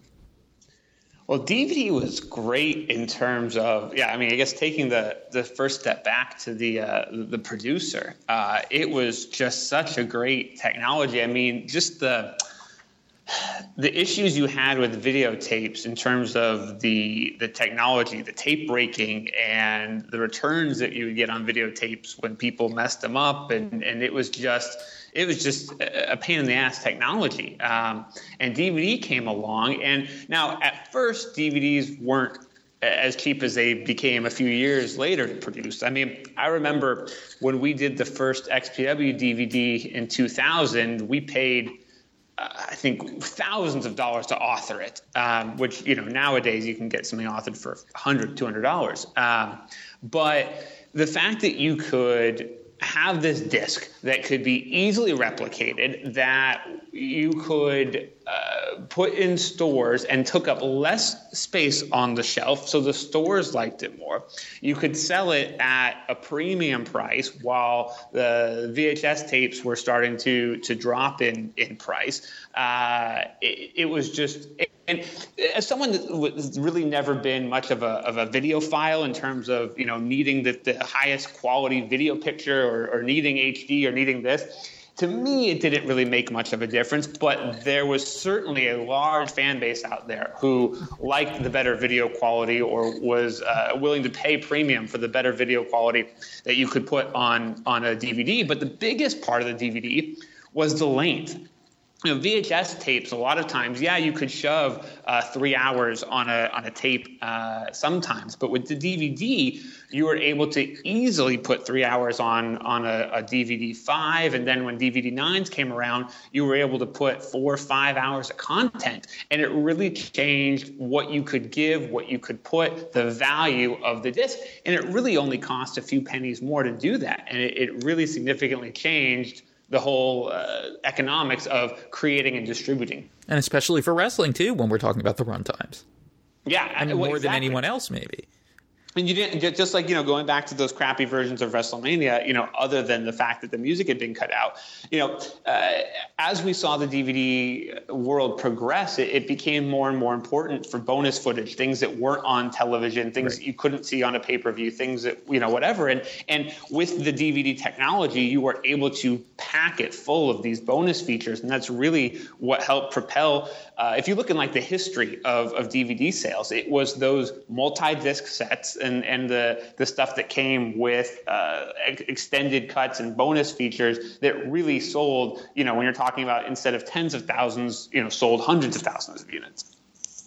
C: Well, D V D was great in terms of, yeah, I mean, I guess taking the, the first step back to the uh, the producer, uh, it was just such a great technology. I mean, just the the issues you had with videotapes in terms of the the technology, the tape breaking, and the returns that you would get on videotapes when people messed them up, and, and it was just it was just a pain in the ass technology. Um, and D V D came along, and now at first D V Ds weren't as cheap as they became a few years later to produce. I mean, I remember when we did the first X P W D V D in two thousand, we paid Uh, I think thousands of dollars to author it, um, which, you know, nowadays you can get something authored for one hundred dollars, two hundred dollars. Um, but the fact that you could have this disc that could be easily replicated, that you could uh, put in stores and took up less space on the shelf, so the stores liked it more. You could sell it at a premium price while the V H S tapes were starting to to drop in in price. Uh, it, it was just, and as someone that's really never been much of a of a videophile in terms of, you know, needing the, the highest quality video picture or, or needing H D or needing this, to me, it didn't really make much of a difference, but there was certainly a large fan base out there who liked the better video quality or was uh, willing to pay premium for the better video quality that you could put on, on a D V D. But the biggest part of the D V D was the length. You know, V H S tapes, a lot of times, yeah, you could shove uh, three hours on a on a tape uh, sometimes, but with the D V D, you were able to easily put three hours on on a, a D V D five, and then when D V D nines came around, you were able to put four or five hours of content, and it really changed what you could give, what you could put, the value of the disc, and it really only cost a few pennies more to do that, and it, it really significantly changed the whole uh, economics of creating and distributing.
B: And especially for wrestling, too, when we're talking about the run times.
C: Yeah.
B: I mean,
C: well,
B: more
C: exactly.
B: than anyone else, maybe.
C: And you didn't, just like, you know, going back to those crappy versions of WrestleMania, you know, other than the fact that the music had been cut out, you know, uh, as we saw the D V D world progress, it, it became more and more important for bonus footage, things that weren't on television, things right. that you couldn't see on a pay-per-view, things that, you know, whatever. And, and with the D V D technology, you were able to pack it full of these bonus features. And that's really what helped propel, uh, if you look in like the history of, of D V D sales, it was those multi-disc sets and, and the, the stuff that came with uh, ex- extended cuts and bonus features that really sold, you know, when you're talking about instead of tens of thousands, you know, sold hundreds of thousands of units.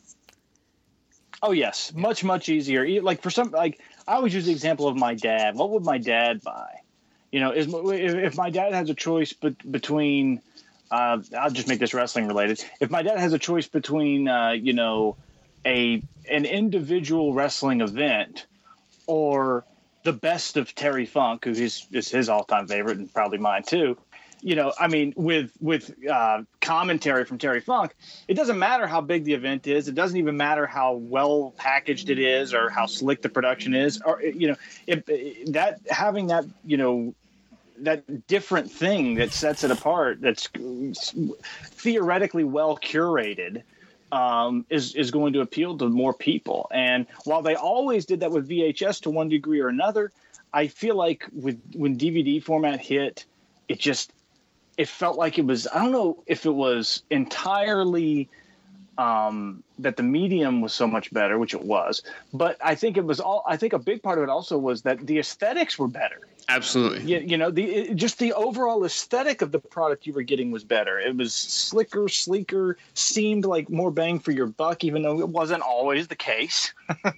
D: Oh, yes. Much, much easier. Like for some, like I always use the example of my dad. What would my dad buy? You know, is if my dad has a choice be- between, uh, I'll just make this wrestling related. If my dad has a choice between, uh, you know, a an individual wrestling event or the best of Terry Funk, who is, is his all-time favorite and probably mine too, you know, I mean, with with uh, commentary from Terry Funk, it doesn't matter how big the event is. It doesn't even matter how well packaged it is or how slick the production is. Or, you know, if, that having that, you know, that different thing that sets it apart, that's theoretically well curated, um, is, is going to appeal to more people. And while they always did that with V H S to one degree or another, I feel like with when D V D format hit, it just, it felt like it was, I don't know if it was entirely um, that the medium was so much better, which it was. But I think it was all. I think a big part of it also was that the aesthetics were better.
C: Absolutely.
D: You, you know, the it, just the overall aesthetic of the product you were getting was better. It was slicker, sleeker, seemed like more bang for your buck, even though it wasn't always the case.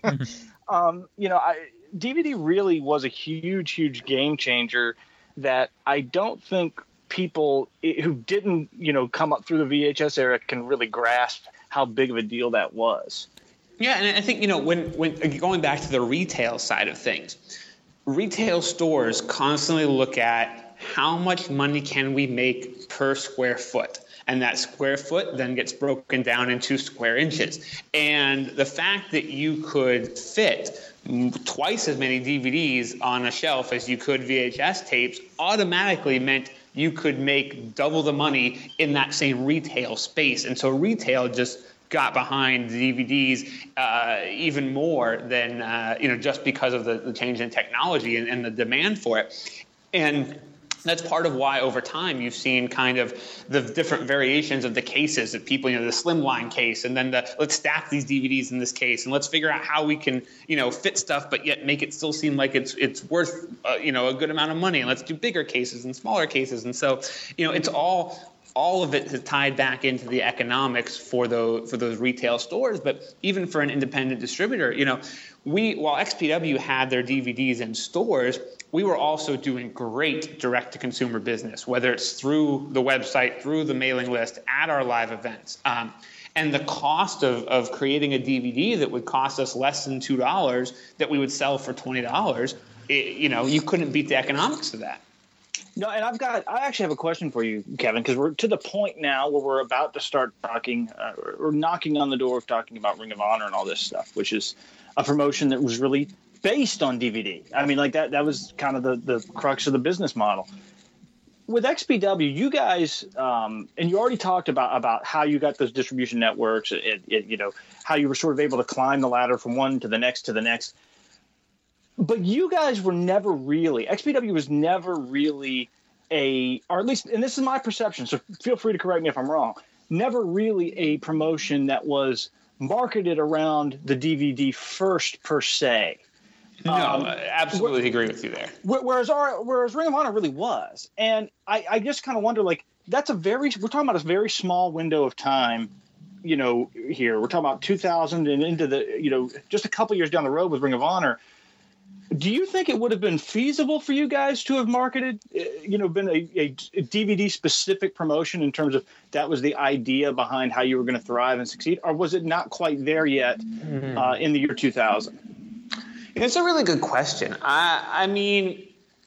D: um, you know, I, D V D really was a huge, huge game changer that I don't think people who didn't, you know, come up through the V H S era can really grasp how big of a deal that was.
C: Yeah, and I think, you know, when, when going back to the retail side of things, retail stores constantly look at how much money can we make per square foot. And that square foot then gets broken down into square inches. And the fact that you could fit twice as many D V Ds on a shelf as you could V H S tapes automatically meant you could make double the money in that same retail space. And so retail just got behind D V Ds uh, even more than, uh, you know, just because of the, the change in technology and, and the demand for it. And that's part of why over time you've seen kind of the different variations of the cases that people, you know, the slimline case, and then the let's stack these D V Ds in this case, and let's figure out how we can, you know, fit stuff but yet make it still seem like it's it's worth, uh, you know, a good amount of money, and let's do bigger cases and smaller cases. And so, you know, it's all all of it is tied back into the economics for those for those retail stores. But even for an independent distributor, you know, we while X P W had their D V Ds in stores, we were also doing great direct-to-consumer business, whether it's through the website, through the mailing list, at our live events. Um, and the cost of, of creating a D V D that would cost us less than two dollars that we would sell for twenty dollars, it, you know, you couldn't beat the economics of that.
D: No, and I've got, I actually have a question for you, Kevin, because we're to the point now where we're about to start talking, uh, or knocking on the door of talking about Ring of Honor and all this stuff, which is a promotion that was really based on D V D. I mean, like that, that was kind of the, the crux of the business model. With X P W, you guys, um, and you already talked about, about how you got those distribution networks, it, it, you know, how you were sort of able to climb the ladder from one to the next to the next. But you guys were never really, X P W was never really a, or at least, and this is my perception, so feel free to correct me if I'm wrong, never really a promotion that was marketed around the D V D first per se.
C: No,
D: um,
C: I absolutely agree with you there.
D: Whereas our, whereas Ring of Honor really was. And I, I just kind of wonder, like, that's a very, we're talking about a very small window of time, you know, here. We're talking about two thousand and into the, you know, just a couple years down the road with Ring of Honor. Do you think it would have been feasible for you guys to have marketed, you know, been a, a, a D V D-specific promotion in terms of that was the idea behind how you were going to thrive and succeed? Or was it not quite there yet mm-hmm. uh, in the year two thousand?
C: It's a really good question. I, I mean,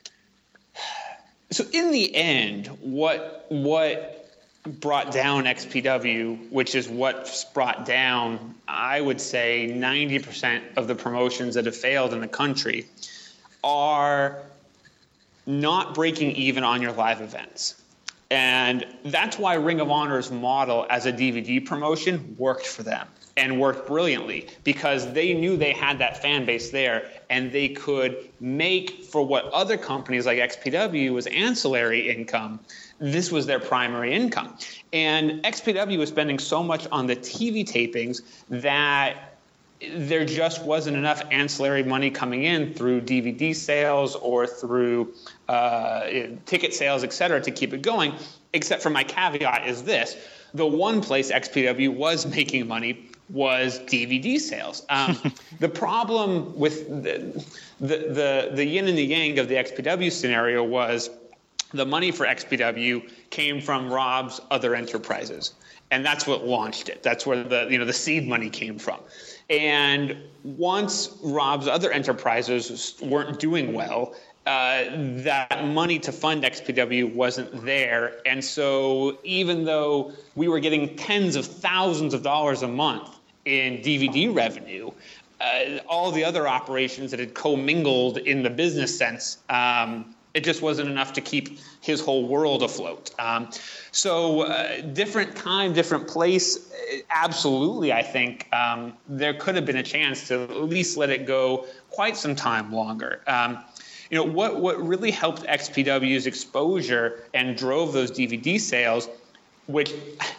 C: so in the end, what what brought down X P W, which is what's brought down, I would say, ninety percent of the promotions that have failed in the country, are not breaking even on your live events. And that's why Ring of Honor's model as a D V D promotion worked for them. And worked brilliantly because they knew they had that fan base there, and they could make for what other companies like X P W was ancillary income. This was their primary income. And X P W was spending so much on the T V tapings that there just wasn't enough ancillary money coming in through D V D sales or through uh, ticket sales, et cetera, to keep it going, except for my caveat is this. The one place X P W was making money was D V D sales. Um, the problem with the, the, the, the yin and the yang of the X P W scenario was the money for X P W came from Rob's other enterprises. And that's what launched it. That's where the, you know, the seed money came from. And once Rob's other enterprises weren't doing well, uh, that money to fund X P W wasn't there. And so even though we were getting tens of thousands of dollars a month in D V D revenue, uh, all the other operations that had commingled in the business sense, um, it just wasn't enough to keep his whole world afloat. Um, so uh, different time, different place, absolutely, I think um, there could have been a chance to at least let it go quite some time longer. Um, you know, what, what really helped X P W's exposure and drove those D V D sales, which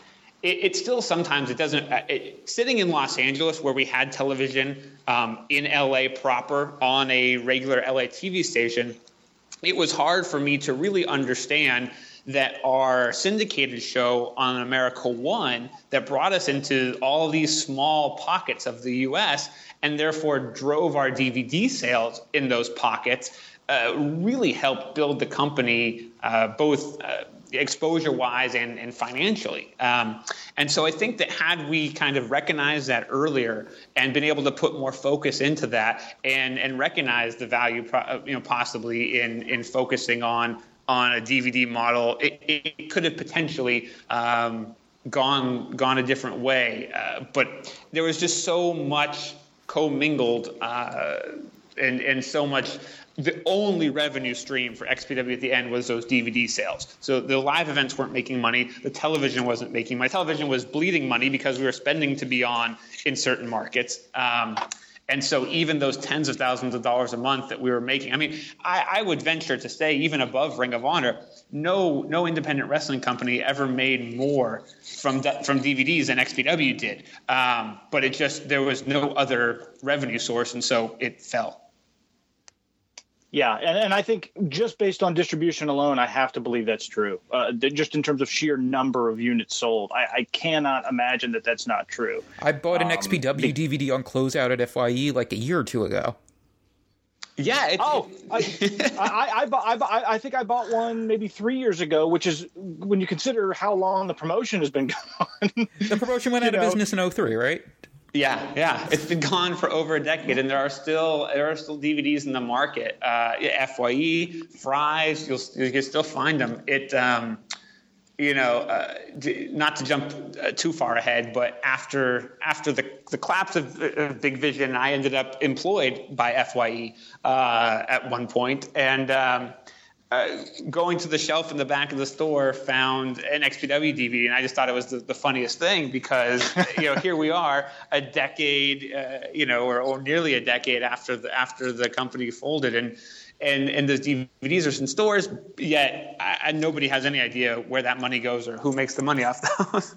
C: it, it still sometimes it doesn't. It, sitting in Los Angeles, where we had television um, in L A proper on a regular L A T V station, it was hard for me to really understand that our syndicated show on America One that brought us into all these small pockets of the U S and therefore drove our D V D sales in those pockets uh, really helped build the company uh, both uh, exposure-wise and, and financially. Um, and so I think that had we kind of recognized that earlier and been able to put more focus into that and, and recognize the value pro- you know, possibly in, in focusing on on a D V D model, it, it could have potentially um, gone gone a different way. Uh, but there was just so much commingled uh, and, and so much. The only revenue stream for X P W at the end was those D V D sales. So the live events weren't making money. The television wasn't making money. Television was bleeding money because we were spending to be on in certain markets. Um, And so even those tens of thousands of dollars a month that we were making, I mean, I, I would venture to say even above Ring of Honor, no no independent wrestling company ever made more from from D V Ds than X P W did. Um, but it just, there was no other revenue source, and so it fell.
D: Yeah, and, and I think just based on distribution alone, I have to believe that's true. Uh, just in terms of sheer number of units sold, I, I cannot imagine that that's not true.
B: I bought an
D: um,
B: X P W
D: the, D
B: V D on closeout at F Y E like a year or two ago.
C: Yeah. It,
D: oh, I, I, I, bought, I, bought, I think I bought one maybe three years ago, which is when you consider how long the promotion has been going.
B: The promotion went out of business in oh three, right?
C: Yeah, yeah, it's been gone for over a decade, and there are still there are still D V Ds in the market. Uh, F Y E, Fry's, you'll you can still find them. It, um, you know, uh, not to jump uh, too far ahead, but after after the the collapse of, of Big Vision, I ended up employed by F Y E uh, at one point, and. Um, Uh, going to the shelf in the back of the store, found an X P W D V D, and I just thought it was the, the funniest thing because, you know, here we are a decade, uh, you know, or, or nearly a decade after the after the company folded, and and and those D V Ds are in stores, yet I, I, nobody has any idea where that money goes or who makes the money off those.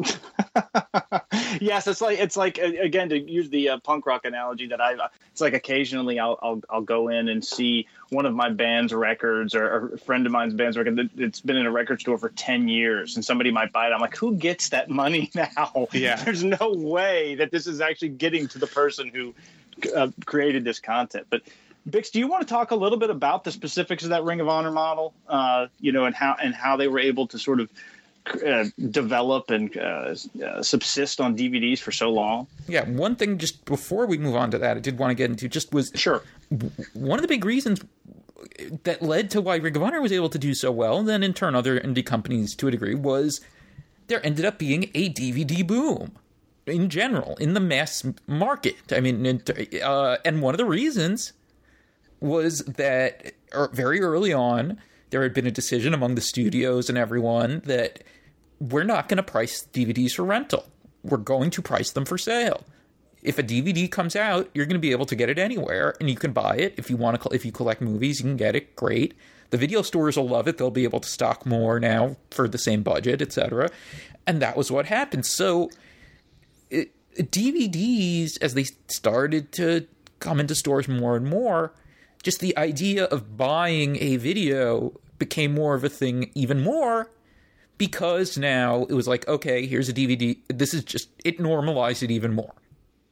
D: Yes, it's like it's like again, to use the uh, punk rock analogy that I, it's like occasionally I'll, I'll I'll go in and see one of my band's records or, or a friend of mine's band's record that's been in a record store for ten years, and somebody might buy it. I'm like, who gets that money now?
C: Yeah,
D: there's no way that this is actually getting to the person who uh, created this content. But Bix, do you want to talk a little bit about the specifics of that Ring of Honor model? Uh, you know, and how and how they were able to sort of Uh, develop and uh, uh, subsist on D V Ds for so long.
B: Yeah, one thing just before we move on to that, I did want to get into just was
D: sure
B: one of the big reasons that led to why Ring of Honor was able to do so well, and then in turn other indie companies to a degree, was there ended up being a D V D boom in general in the mass market. I mean, uh, and one of the reasons was that very early on, there had been a decision among the studios and everyone that we're not going to price D V Ds for rental. We're going to price them for sale. If a D V D comes out, you're going to be able to get it anywhere, and you can buy it. If you want to, if you collect movies, you can get it. Great. The video stores will love it. They'll be able to stock more now for the same budget, et cetera. And that was what happened. So it, D V Ds, as they started to come into stores more and more, just the idea of buying a video became more of a thing even more, because now it was like, okay, here's a D V D. This is just, it normalized it even more.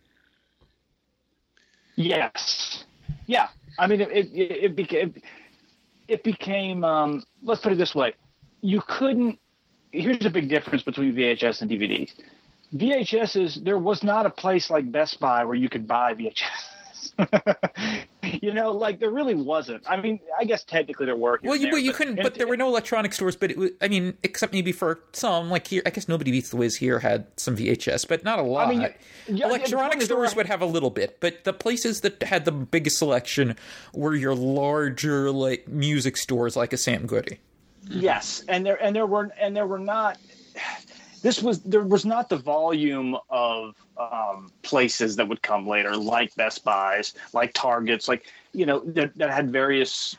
D: Yes. Yeah. I mean, it, it, it became, it became, um, let's put it this way. You couldn't, here's a big difference between V H S and D V Ds. V H Ss, there was not a place like Best Buy where you could buy V H S. You know, like there really wasn't. I mean, I guess technically there were.
B: Well, you,
D: there,
B: but you
D: but,
B: couldn't.
D: and,
B: But there were no electronic stores. But it was, I mean, except maybe for some, like here, I guess Nobody Beats the Wiz here had some V H S, but not a lot.
D: I mean, yeah,
B: electronic stores would have a little bit, but the places that had the biggest selection were your larger, like music stores, like a Sam Goody.
D: Yes, and there and there were and there were not. This was there was not the volume of um, places that would come later, like Best Buys, like Targets, like you know that, that had various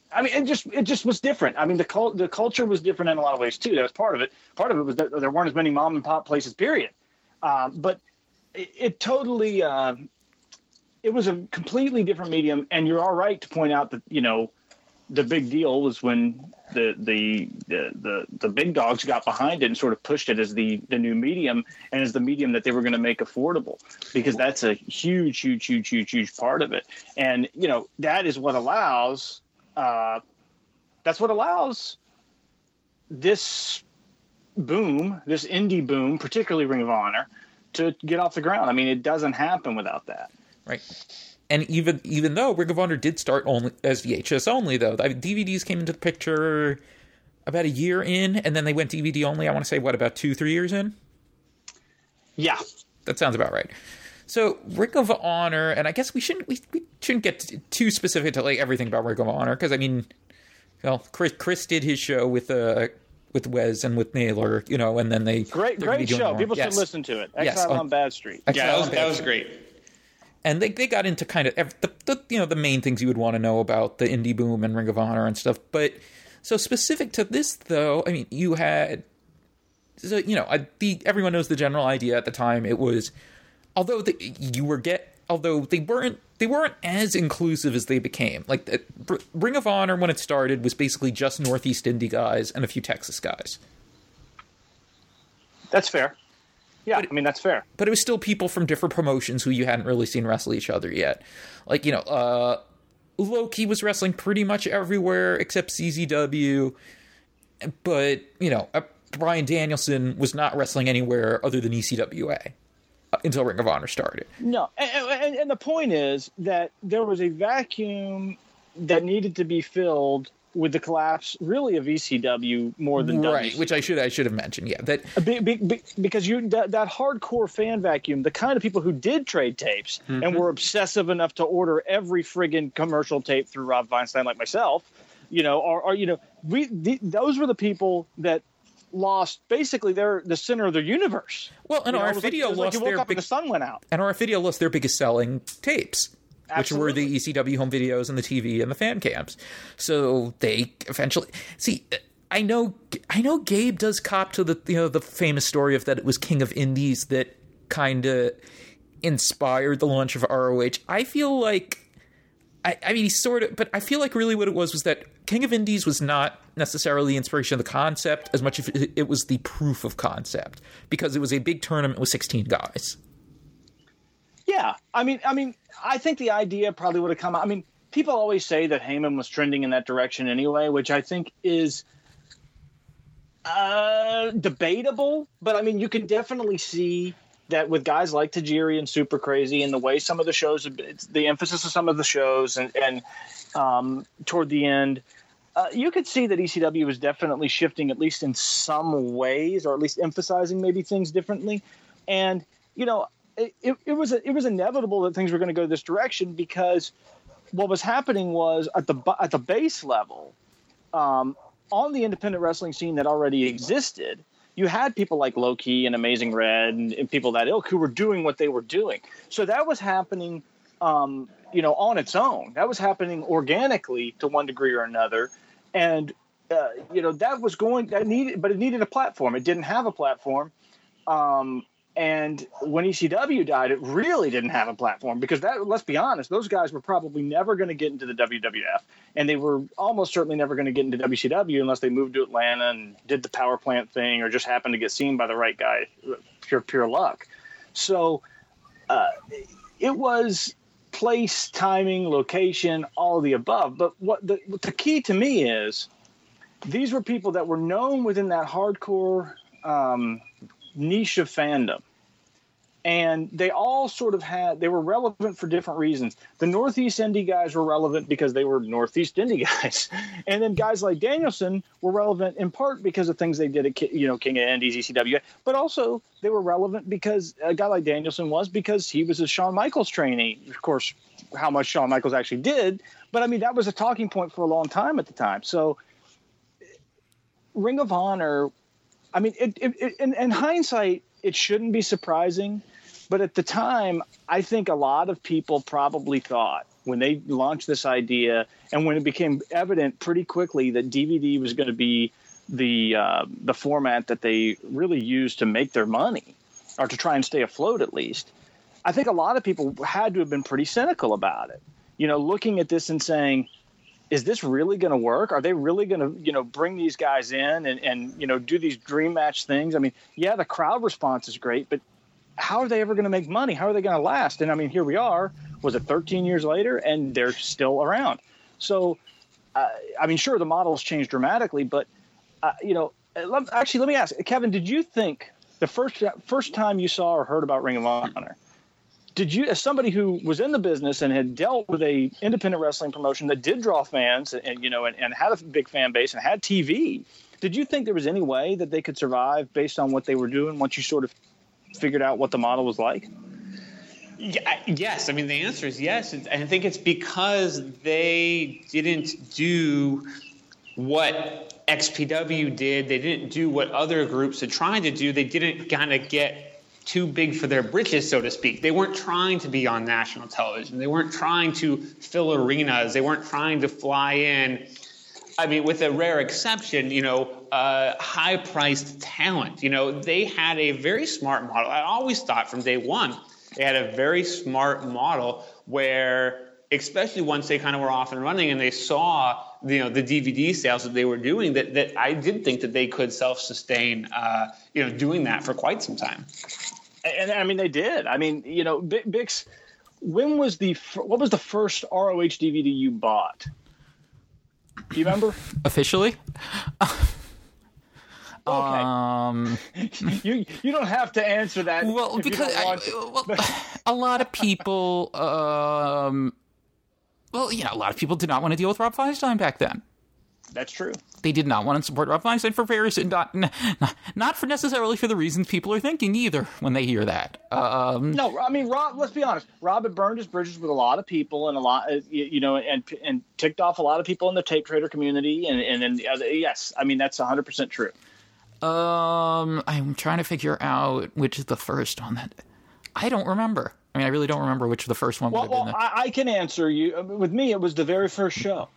D: I mean, it just it just was different. I mean, the cult, the culture was different in a lot of ways too. That was part of it. Part of it was that there weren't as many mom and pop places. Period. Um, but it, it totally uh, it was a completely different medium. And you're all right to point out that, you know, the big deal was when the the the the, the big dogs got behind it and sort of pushed it as the the new medium and as the medium that they were going to make affordable, because that's a huge, huge, huge, huge, huge part of it. And you know, that is what allows. Uh, that's what allows this boom, this indie boom, particularly Ring of Honor, to get off the ground. I mean, it doesn't happen without that.
B: Right. And even even though Ring of Honor did start only as V H S only, though, I mean, D V Ds came into the picture about a year in, and then they went D V D only, I want to say, what, about two, three years in?
D: Yeah.
B: That sounds about right. So Ring of Honor, and I guess we shouldn't we, we shouldn't get too specific to like everything about Ring of Honor, because I mean, well, Chris Chris did his show with uh with Wes and with Naylor, you know, and then they
D: great great show. People
B: yes.
D: should listen to it. Exile
B: yes, on,
D: on Bad Street.
C: Yeah, that was, that was great.
B: And they, they got into kind of the, the you know the main things you would want to know about the indie boom and Ring of Honor and stuff. But so specific to this, though, I mean, you had so you know I, the everyone knows the general idea at the time. It was. Although the, you were get, although they weren't, they weren't as inclusive as they became. Like the, Ring of Honor, when it started, was basically just Northeast indie guys and a few Texas guys.
D: That's fair. Yeah,
B: but,
D: I mean that's fair.
B: But it was still people from different promotions who you hadn't really seen wrestle each other yet. Like you know, uh, Loki was wrestling pretty much everywhere except C Z W, but you know, uh, Bryan Danielson was not wrestling anywhere other than E C W A. Until Ring of Honor started.
D: No, and, and, and the point is that there was a vacuum that needed to be filled with the collapse, really, of E C W more than
B: right,
D: W C W.
B: which I should I should have mentioned. Yeah, that
D: be, be, be, because you that, that hardcore fan vacuum, the kind of people who did trade tapes mm-hmm. and were obsessive enough to order every friggin' commercial tape through Rob Feinstein, like myself, you know, or, or you know, we the, those were the people that. Lost basically their the center of their universe.
B: Well, and
D: you
B: our
D: know,
B: video
D: like,
B: lost
D: like you woke
B: their
D: up
B: big,
D: and the sun went out.
B: And our video lost their biggest selling tapes,
D: Absolutely.
B: Which were the E C W home videos and the T V and the fan cams. So they eventually see. I know, I know. Gabe does cop to the you know the famous story of that it was King of Indies that kind of inspired the launch of R O H. I feel like. I, I mean, he sort of, but I feel like really what it was was that King of Indies was not necessarily the inspiration of the concept as much as it was the proof of concept, because it was a big tournament with sixteen guys.
D: Yeah, I mean, I mean, I think the idea probably would have come out. I mean, people always say that Heyman was trending in that direction anyway, which I think is uh, debatable. But I mean, you can definitely see that with guys like Tajiri and Super Crazy and the way some of the shows, it's the emphasis of some of the shows and, and um, toward the end, uh, you could see that E C W was definitely shifting, at least in some ways, or at least emphasizing maybe things differently. And, you know, it, it, it was it was inevitable that things were going to go this direction, because what was happening was at the at the base level, um, on the independent wrestling scene that already existed, you had people like Low Key and Amazing Red and, and people that ilk who were doing what they were doing. So that was happening, um, you know, on its own. That was happening organically to one degree or another. And, uh, you know, that was going, that needed, but it needed a platform. It didn't have a platform. Um, and when E C W died, it really didn't have a platform, because that, let's be honest, those guys were probably never going to get into the W W F, and they were almost certainly never going to get into W C W unless they moved to Atlanta and did the power plant thing, or just happened to get seen by the right guy, pure, pure luck. So uh, it was place, timing, location, all of the above. But what the, what the key to me is, these were people that were known within that hardcore um, niche of fandom. And they all sort of had, they were relevant for different reasons. The Northeast indie guys were relevant because they were Northeast indie guys. And then guys like Danielson were relevant in part because of things they did at, you know, King of Indies, E C W. But also they were relevant because a guy like Danielson was, because he was a Shawn Michaels trainee. Of course, how much Shawn Michaels actually did. But I mean, that was a talking point for a long time at the time. So Ring of Honor, I mean, it, it, it, in, in hindsight, it shouldn't be surprising. But at the time, I think a lot of people probably thought when they launched this idea, and when it became evident pretty quickly that D V D was going to be the uh, the format that they really used to make their money, or to try and stay afloat at least, I think a lot of people had to have been pretty cynical about it. You know, looking at this and saying, is this really going to work? Are they really going to, you know, bring these guys in and, and, you know, do these dream match things? I mean, yeah, the crowd response is great, but how are they ever going to make money? How are they going to last? And I mean, here we are, was it thirteen years later, and they're still around. So, uh, I mean, sure, the model has changed dramatically, but, uh, you know, let, actually, let me ask, Kevin, did you think the first first time you saw or heard about Ring of Honor, did you, as somebody who was in the business and had dealt with a independent wrestling promotion that did draw fans and, and you know, and, and had a big fan base and had T V, did you think there was any way that they could survive based on what they were doing once you sort of figured out what the model was like?
C: Yeah, yes. I mean, the answer is yes. And I think it's because they didn't do what X P W did. They didn't do what other groups had tried to do. They didn't kind of get too big for their britches, so to speak. They weren't trying to be on national television. They weren't trying to fill arenas. They weren't trying to fly in, I mean, with a rare exception, you know, uh, high-priced talent. You know, they had a very smart model. I always thought from day one they had a very smart model where, especially once they kind of were off and running and they saw, you know, the D V D sales that they were doing, that, that I did think that they could self-sustain, uh, you know, doing that for quite some time.
D: And, I mean, they did. I mean, you know, Bix, when was the what was the first R O H D V D you bought? Do you remember?
B: Officially?
D: Okay.
B: Um,
D: you you don't have to answer that.
B: Well, because I, well, a lot of people, um, well, you know, a lot of people did not want to deal with Rob Feinstein back then.
D: That's true.
B: They did not want to support Rob Feinstein for various, not, not, not for necessarily for the reasons people are thinking either when they hear that. Um,
D: no, I mean, Rob, let's be honest. Rob had burned his bridges with a lot of people and a lot, you know, and and ticked off a lot of people in the tape trader community. And, and, and uh, yes, I mean, that's one hundred percent true.
B: Um, I'm trying to figure out which is the first one that I don't remember. I mean, I really don't remember which the first one
D: well,
B: would have
D: well,
B: been. The...
D: I, I can answer you. With me, it was the very first show.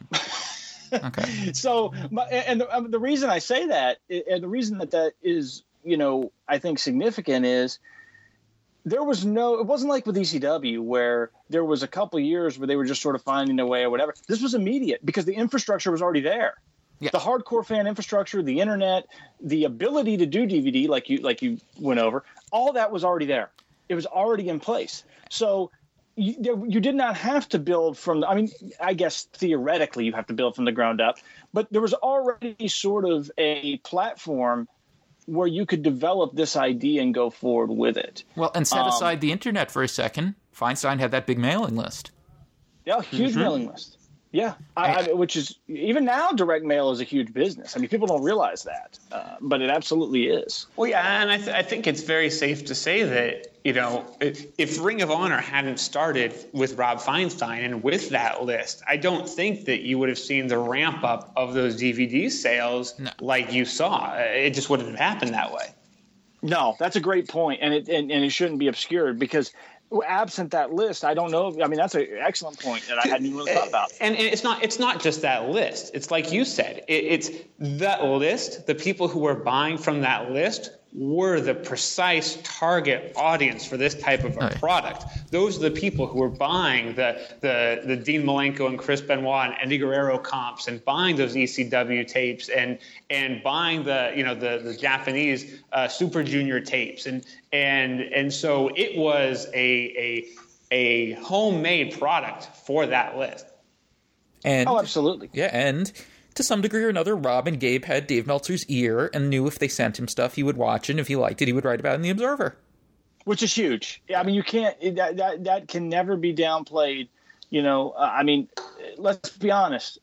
B: Okay.
D: So, and the, the reason I say that, and the reason that that is, you know, I think significant is there was no, it wasn't like with E C W where there was a couple of years where they were just sort of finding a way or whatever. This was immediate because the infrastructure was already there. Yeah. The hardcore fan infrastructure, the internet, the ability to do D V D like you like you went over, all that was already there. It was already in place. So you, you did not have to build from the, I mean, I guess theoretically you have to build from the ground up, but there was already sort of a platform where you could develop this idea and go forward with it.
B: Well, and set
D: um,
B: aside the internet for a second. Feinstein had that big mailing list.
D: Yeah, huge mm-hmm. mailing list. Yeah, I, I, which is even now, direct mail is a huge business. I mean, people don't realize that, uh, but it absolutely is.
C: Well, yeah, and I, th- I think it's very safe to say that, you know, if, if Ring of Honor hadn't started with Rob Feinstein and with that list, I don't think that you would have seen the ramp up of those D V D sales no. like you saw. It just wouldn't have happened that way.
D: No, that's a great point, and it and, and it shouldn't be obscured because absent that list, I don't know. I mean, that's an excellent point that I hadn't even really thought about.
C: And, and it's not it's not just that list. It's like you said. It, it's that list. The people who were buying from that list were the precise target audience for this type of a right. product. Those are the people who were buying the the the Dean Malenko and Chris Benoit and Eddie Guerrero comps and buying those E C W tapes and and buying the you know the the Japanese uh, Super Junior tapes and and and so it was a a a homemade product for that list.
B: And
D: oh, absolutely,
B: yeah, and. To some degree or another, Rob and Gabe had Dave Meltzer's ear and knew if they sent him stuff, he would watch it, and if he liked it, he would write about it in The Observer.
D: Which is huge. I mean, you can't that that, that can never be downplayed. You know, uh, I mean, let's be honest.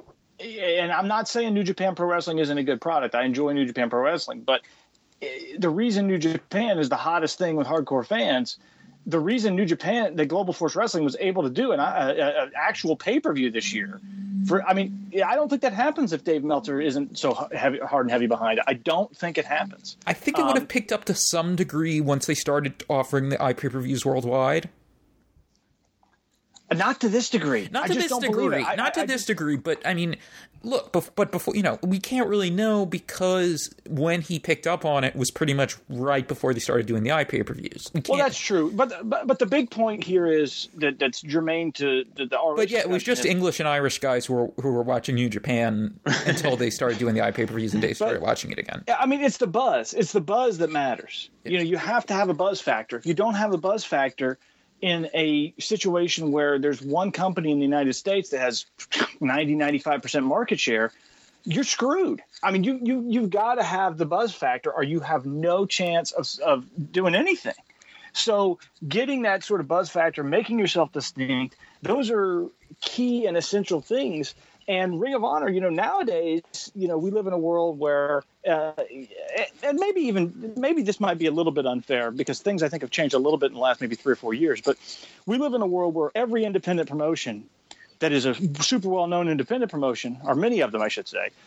D: And I'm not saying New Japan Pro Wrestling isn't a good product. I enjoy New Japan Pro Wrestling, but the reason New Japan is the hottest thing with hardcore fans, the reason New Japan, the Global Force Wrestling, was able to do an, an actual pay-per-view this year. For, I mean, I don't think that happens if Dave Meltzer isn't so heavy, hard and heavy behind it. I don't think it happens.
B: I think it would um, have picked up to some degree once they started offering the iPay-per-views worldwide.
D: Not to this degree.
B: Not
D: I
B: to
D: just
B: this
D: don't
B: degree.
D: believe it.
B: Not
D: I,
B: to
D: I,
B: this
D: I,
B: degree, but I mean, look, bef- but before, you know, we can't really know because when he picked up on it was pretty much right before they started doing the iPay-per-views. We
D: well, that's true. But, but but the big point here is that that's germane to the, the R O H.
B: But yeah, it was just English and Irish guys who were who were watching New Japan until they started doing the iPay-per-views and they started but, watching it again.
D: Yeah, I mean, it's the buzz. It's the buzz that matters. It's, you know, you have to have a buzz factor. If you don't have a buzz factor in a situation where there's one company in the United States that has ninety, ninety-five percent market share, you're screwed. I mean, you, you, you've got to have the buzz factor or you have no chance of, of doing anything. So getting that sort of buzz factor, making yourself distinct, those are key and essential things. And Ring of Honor, you know, nowadays, you know, we live in a world where, uh, and maybe even, maybe this might be a little bit unfair because things I think have changed a little bit in the last maybe three or four years, but we live in a world where every independent promotion that is a super well-known independent promotion, or many of them, I should say,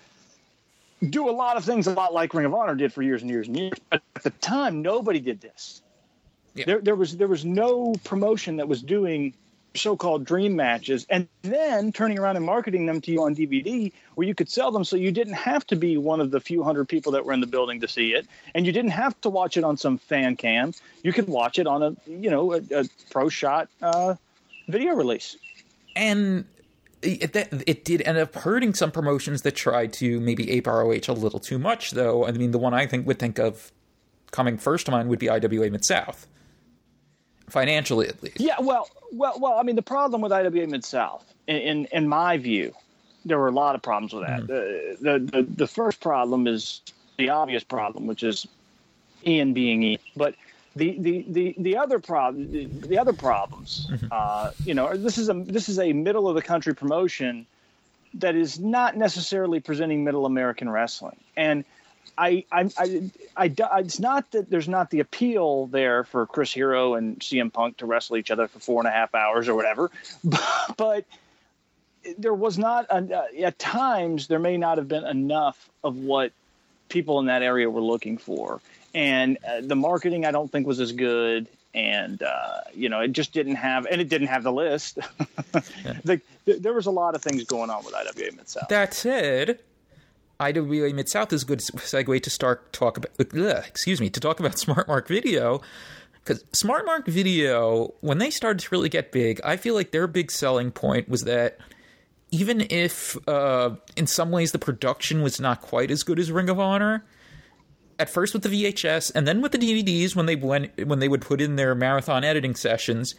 D: do a lot of things a lot like Ring of Honor did for years and years and years. But at the time, nobody did this. Yeah. There, there was there was no promotion that was doing so-called dream matches and then turning around and marketing them to you on D V D where you could sell them so you didn't have to be one of the few hundred people that were in the building to see it, and you didn't have to watch it on some fan cam. You could watch it on a, you know, a, a pro shot uh, video release.
B: And it, it did end up hurting some promotions that tried to maybe ape R O H a little too much, though. I mean, the one I think would think of coming first to mind would be I W A Mid-South. Financially, at least.
D: Yeah, well, well, well. I mean, the problem with I W A Mid-South, in, in in my view, there were a lot of problems with that. Mm-hmm. The, the the the first problem is the obvious problem, which is Ian being Ian. But the the the, the other problem, the, the other problems, mm-hmm. uh, you know, this is a this is a middle of the country promotion that is not necessarily presenting middle American wrestling, and I, I, I, I, it's not that there's not the appeal there for Chris Hero and C M Punk to wrestle each other for four and a half hours or whatever, but, but there was not, uh, at times, there may not have been enough of what people in that area were looking for. And uh, the marketing, I don't think, was as good. And, uh, you know, it just didn't have, and it didn't have the list. yeah. the, the, there was a lot of things going on with I W A Mid-South.
B: That said, I W A Mid-South is a good segue to start talk about, ugh, excuse me, to talk about Smart Mark Video, because Smart Mark Video, when they started to really get big, I feel like their big selling point was that even if uh, in some ways the production was not quite as good as Ring of Honor, at first with the V H S and then with the D V Ds when they went when they would put in their marathon editing sessions,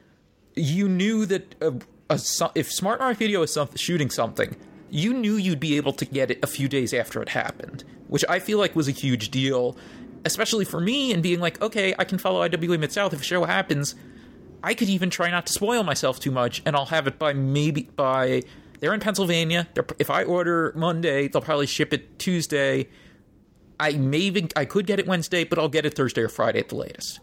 B: you knew that a, a, if Smart Mark Video was some, shooting something, you knew you'd be able to get it a few days after it happened, which I feel like was a huge deal, especially for me, and being like, okay, I can follow I W A Mid-South. If a show happens, I could even try not to spoil myself too much, and I'll have it by maybe by, they're in Pennsylvania. They're, if I order Monday, they'll probably ship it Tuesday. I may even, I could get it Wednesday, but I'll get it Thursday or Friday at the latest.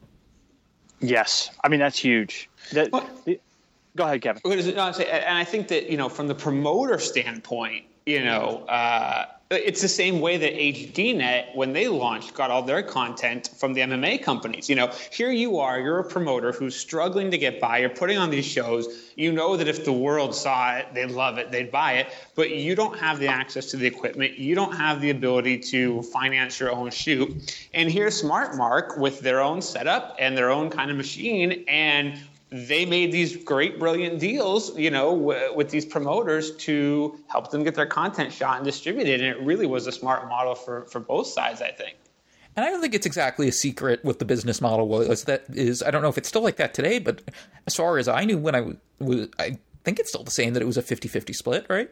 D: Yes. I mean, that's huge. That, the, Go ahead, Kevin.
C: And I think that, you know, from the promoter standpoint, you know, uh, it's the same way that H D Net, when they launched, got all their content from the M M A companies. You know, here you are, you're a promoter who's struggling to get by. You're putting on these shows. You know that if the world saw it, they'd love it, they'd buy it. But you don't have the access to the equipment. You don't have the ability to finance your own shoot. And here's Smart Mark with their own setup and their own kind of machine, and they made these great, brilliant deals, you know, w- with these promoters to help them get their content shot and distributed. And it really was a smart model for, for both sides, I think.
B: And I don't think it's exactly a secret what the business model was. That is, I don't know if it's still like that today, but as far as I knew when I was, I think it's still the same, that it was a fifty-fifty split, right?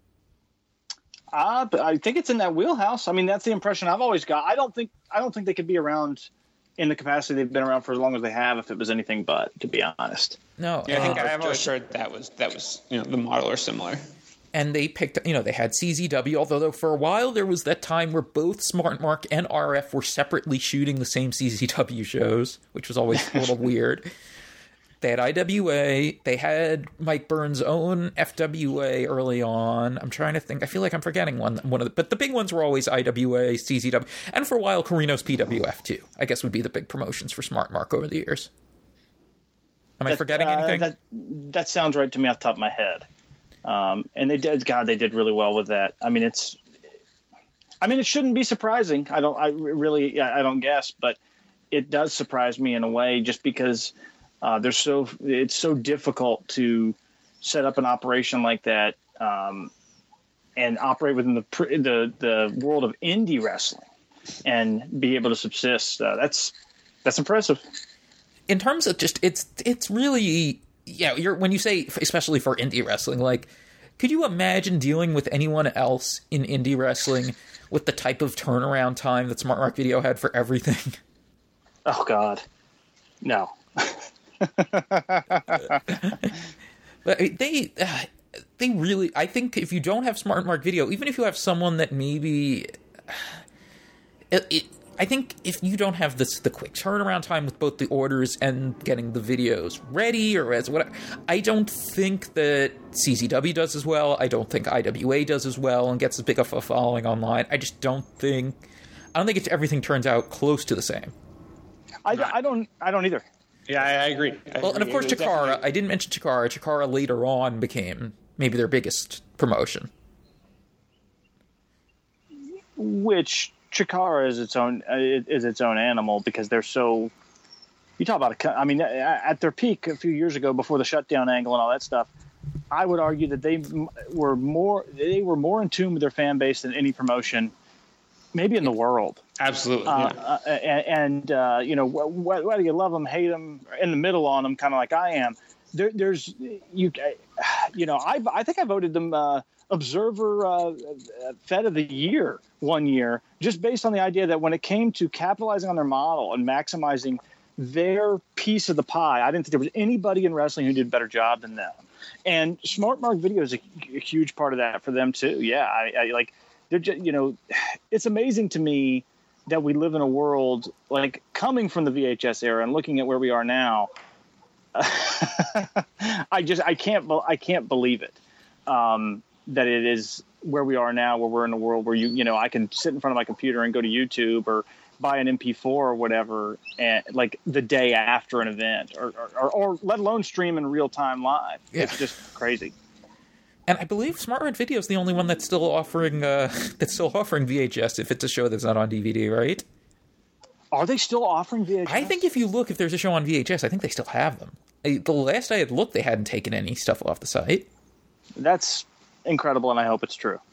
D: Uh, but I think it's in that wheelhouse. I mean, that's the impression I've always got. I don't think, I don't think they could be around in the capacity they've been around for as long as they have, if it was anything but, to be honest.
B: No.
C: Yeah, I think
B: uh,
C: I've always heard that was, that was, you know, the model or similar.
B: And they picked, you know, they had C Z W, although for a while there was that time where both Smart Mark and R F were separately shooting the same C Z W shows, which was always a little weird. They had I W A. They had Mike Burns' own F W A early on. I'm trying to think. I feel like I'm forgetting one. One of the, but the big ones were always I W A, C Z W, and for a while, Carino's P W F too. I guess would be the big promotions for Smart Mark over the years. Am I
D: that,
B: forgetting
D: uh,
B: anything?
D: That that sounds right to me off the top of my head. Um, and they did, God, they did really well with that. I mean, it's, I mean, it shouldn't be surprising. I don't, I really, I don't guess, but it does surprise me in a way, just because uh, there's so, it's so difficult to set up an operation like that um, and operate within the the the world of indie wrestling and be able to subsist. Uh, that's that's impressive.
B: In terms of just, it's it's really, yeah, you're, when you say, especially for indie wrestling, like, could you imagine dealing with anyone else in indie wrestling with the type of turnaround time that Smart Mark Video had for everything?
D: Oh, God. No.
B: But they, uh, they really, I think if you don't have Smart Mark Video, even if you have someone that maybe, it, it, I think if you don't have this, the quick turnaround time with both the orders and getting the videos ready or as whatever, I don't think that C Z W does as well. I don't think I W A does as well and gets as big of a following online. I just don't think, I don't think it's, everything turns out close to the same.
D: I, I don't, I don't either.
C: Yeah, I, I agree. I
B: well,
C: agree.
B: and of course,
C: It
B: Chikara,
C: definitely-
B: I didn't mention Chikara. Chikara later on became maybe their biggest promotion.
D: Which Chikara is its own uh, is its own animal, because they're so. You talk about a co- I mean, at their peak a few years ago, before the shutdown angle and all that stuff, I would argue that they m- were more they were more in tune with their fan base than any promotion, maybe in the world.
C: Absolutely.
D: Uh,
C: yeah.
D: uh, and and uh, you know, wh- wh- whether you love them, hate them, in the middle on them, kind of like I am. There, there's you, you know, I I think I voted them uh, Observer uh, Fed of the Year one year, just based on the idea that when it came to capitalizing on their model and maximizing their piece of the pie, I didn't think there was anybody in wrestling who did a better job than them. And Smart Mark Video is a, a huge part of that for them too. Yeah, I, I like. They're just, you know, it's amazing to me that we live in a world, like, coming from the V H S era and looking at where we are now. I just I can't I can't believe it um, that it is where we are now, where we're in a world where you you know I can sit in front of my computer and go to YouTube or buy an M P four or whatever, and like the day after an event, or or, or, or let alone stream in real time live.
B: Yeah.
D: It's just crazy.
B: And I believe Smart Red Video is the only one that's still offering uh, that's still offering V H S if it's a show that's not on D V D, right?
D: Are they still offering V H S?
B: I think if you look, if there's a show on V H S, I think they still have them. I, the last I had looked, they hadn't taken any stuff off the site.
D: That's incredible, and I hope it's true.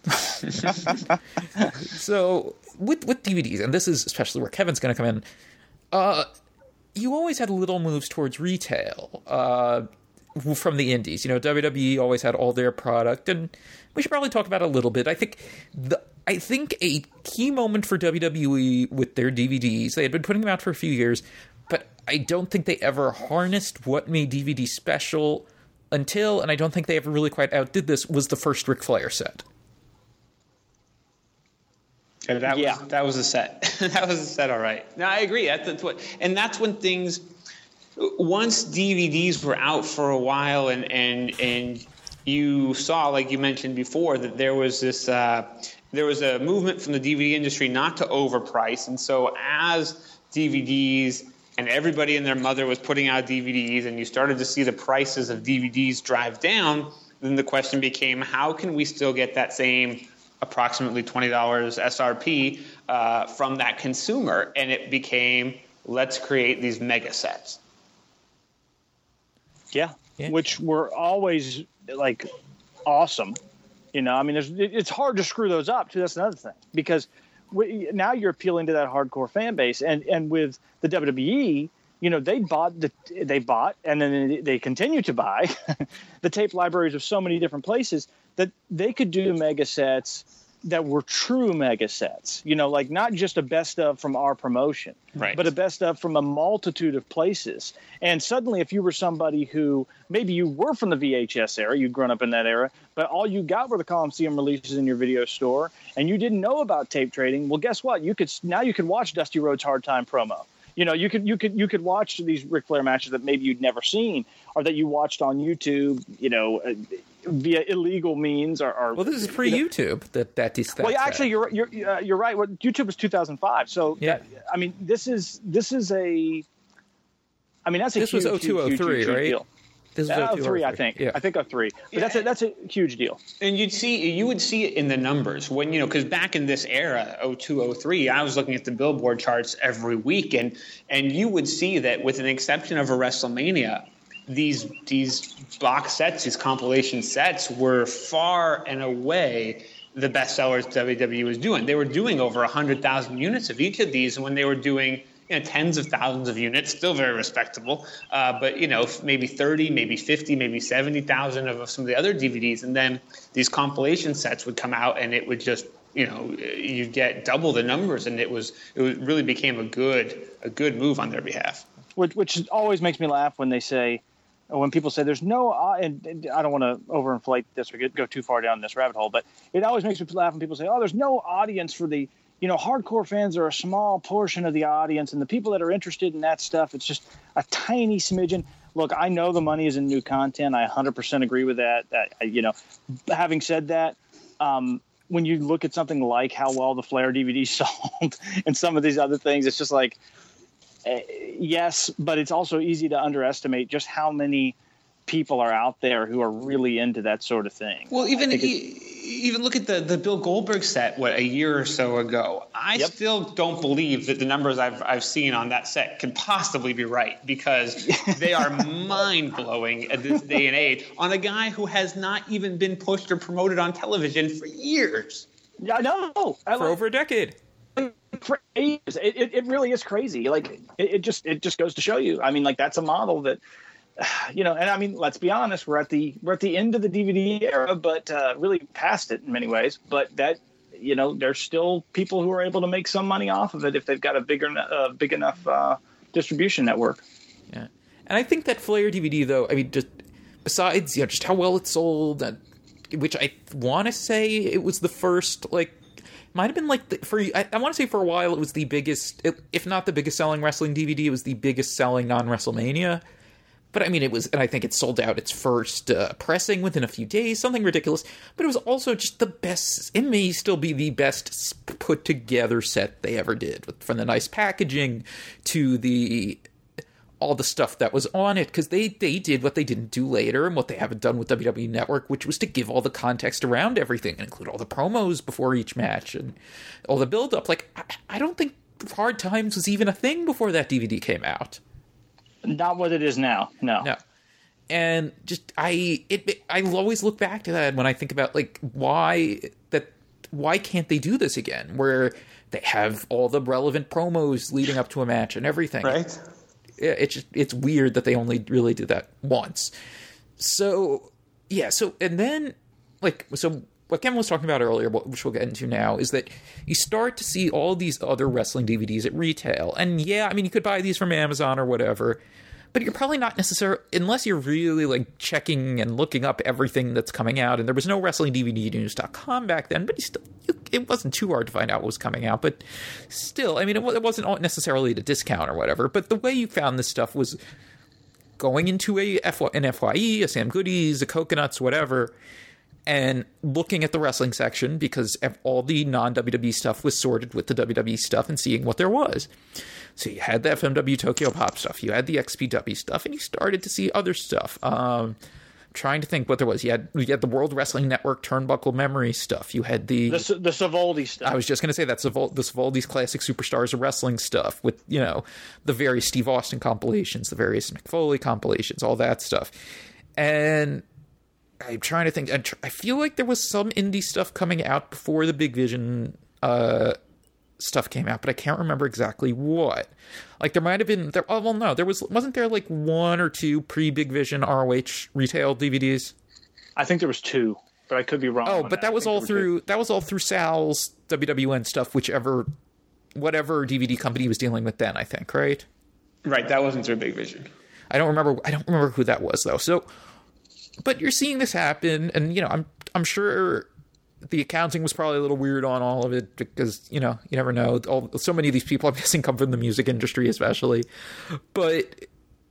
B: So with with D V Ds, and this is especially where Kevin's going to come in, uh, you always had little moves towards retail uh, from the indies. You know, W W E always had all their product, and we should probably talk about it a little bit. I think the I think a key moment for W W E with their D V Ds, they had been putting them out for a few years, but I don't think they ever harnessed what made D V D special until, and I don't think they ever really quite outdid this, was the first Ric Flair set.
C: Yeah, that
D: Yeah.
C: was that was a set. That was a set, all right. No, I agree. That's, that's what, and that's when things. Once D V Ds were out for a while, and and and you saw, like you mentioned before, that there was this uh, there was a movement from the D V D industry not to overprice, and so as D V Ds and everybody and their mother was putting out D V Ds, and you started to see the prices of D V Ds drive down, then the question became, how can we still get that same approximately twenty dollars S R P uh, from that consumer? And it became, let's create these mega sets.
D: Yeah.
B: Yeah.
D: Which were always like awesome. You know, I mean, there's, it's hard to screw those up too. That's another thing, because we, now you're appealing to that hardcore fan base, and and with the W W E, you know, they bought the they bought and then they continue to buy the tape libraries of so many different places that they could do mega sets that were true mega sets, you know, like not just a best of from our promotion,
C: Right.
D: but a best of from a multitude of places. And suddenly, if you were somebody who maybe you were from the V H S era, you'd grown up in that era, but all you got were the Coliseum releases in your video store, and you didn't know about tape trading, well, guess what? You could now you can watch Dusty Rhodes' Hard Time promo. You know, you could you could you could watch these Ric Flair matches that maybe you'd never seen, or that you watched on YouTube, you know, uh, via illegal means, or, or
B: Well, this is pre-YouTube that that is that.
D: well, yeah, actually, you're you're uh, you're right. Well, YouTube was two thousand five, so
B: Yeah.
D: I mean, this is this is a I mean, that's a
B: this
D: huge,
B: was oh two oh three,
D: huge, huge, huge
B: right?
D: deal.
B: This was
D: Uh,
B: oh two oh three,
D: I think.
B: Yeah.
D: I think oh three. But
C: Yeah.
D: that's a that's a huge deal.
C: And you'd see, you would see it in the numbers when, you know, because back in this era, oh two, oh three, I was looking at the Billboard charts every week, and and you would see that with an exception of a WrestleMania, these these box sets, these compilation sets were far and away the best sellers W W E was doing. They were doing over one hundred thousand units of each of these, and when they were doing, you know, tens of thousands of units, still very respectable. Uh, but, you know, maybe thirty, maybe fifty, maybe seventy thousand of some of the other D V Ds. And then these compilation sets would come out and it would just, you know, you'd get double the numbers. And it was, it was, really became a good, a good move on their behalf.
D: Which, which always makes me laugh when they say, or when people say there's no, uh, and, and I don't want to overinflate this or get, go too far down this rabbit hole, but it always makes me laugh when people say, oh, there's no audience for the, you know, hardcore fans are a small portion of the audience, and the people that are interested in that stuff, it's just a tiny smidgen. Look, I know the money is in new content. I one hundred percent agree with that. I, you know, having said that, um, when you look at something like how well the Flair D V D sold and some of these other things, it's just like, uh, yes, but it's also easy to underestimate just how many people are out there who are really into that sort of thing.
C: Well, even e- even look at the, the Bill Goldberg set, what, a year or so ago. I
D: Yep.
C: still don't believe that the numbers I've I've seen on that set can possibly be right, because they are mind-blowing at this day and age on a guy who has not even been pushed or promoted on television for years.
D: Yeah, I know. I
B: For
D: like-
B: over a decade.
D: for ages. It, it, it really is crazy. Like it, it just it just goes to show you. I mean, like that's a model that, you know. And I mean, let's be honest. We're at the we're at the end of the D V D era, but uh, really past it in many ways. But that, you know, there's still people who are able to make some money off of it if they've got a bigger uh, big enough uh, distribution network.
B: Yeah, and I think that Flair D V D, though, I mean, just besides, you know, just how well it sold, uh, which I want to say it was the first, like, might have been like the, for I, I want to say for a while it was the biggest, if not the biggest selling wrestling D V D. It was the biggest selling non-WrestleMania. But I mean, it was, and I think it sold out its first uh, pressing within a few days, something ridiculous. But it was also just the best. It may still be the best put together set they ever did, from the nice packaging to the all the stuff that was on it, because they they did what they didn't do later and what they haven't done with W W E Network, which was to give all the context around everything and include all the promos before each match and all the build up. Like, I, I don't think Hard Times was even a thing before that D V D came out.
D: Not what it is now. No.
B: No. And just I it, it I always look back to that when I think about, like, why that why can't they do this again, where they have all the relevant promos leading up to a match and everything.
C: Right.
B: It's just, it's weird that they only really did that once. So yeah, so and then like so what Kevin was talking about earlier, which we'll get into now, is that you start to see all these other wrestling D V Ds at retail. And yeah, I mean, you could buy these from Amazon or whatever, but you're probably not necessarily, unless you're really like checking and looking up everything that's coming out. And there was no wrestling D V D news dot com back then, but you still, it wasn't too hard to find out what was coming out. But still, I mean, it wasn't necessarily at a discount or whatever. But the way you found this stuff was going into a F- an F Y E, a Sam Goodies, a Coconuts, whatever, and looking at the wrestling section, because all the non-W W E stuff was sorted with the W W E stuff, and seeing what there was. So you had the F M W Tokyo Pop stuff, you had the X P W stuff, and you started to see other stuff. Um, trying to think what there was. You had, you had the World Wrestling Network Turnbuckle Memory stuff. You had the...
D: The, the Savoldi stuff.
B: I was just going to say that's Savol- the Savoldi's Classic Superstars of Wrestling stuff, with, you know, the various Steve Austin compilations, the various Mick Foley compilations, all that stuff. And I'm trying to think. I feel like there was some indie stuff coming out before the Big Vision uh, stuff came out, but I can't remember exactly what. Like, there might have been... There, oh, well, no. There was, wasn't there like one or two pre-Big Vision R O H retail D V Ds?
D: I think there was two, but I could be wrong.
B: Oh,
D: on
B: but that was all through...
D: Two.
B: That was all through Sal's W W N stuff, whichever... Whatever D V D company he was dealing with then, I think, right?
C: Right, that wasn't through Big Vision.
B: I don't remember... I don't remember who that was, though. So... But you're seeing this happen, and, you know, I'm I'm sure the accounting was probably a little weird on all of it, because, you know, you never know. All, so many of these people, I'm guessing, come from the music industry especially. But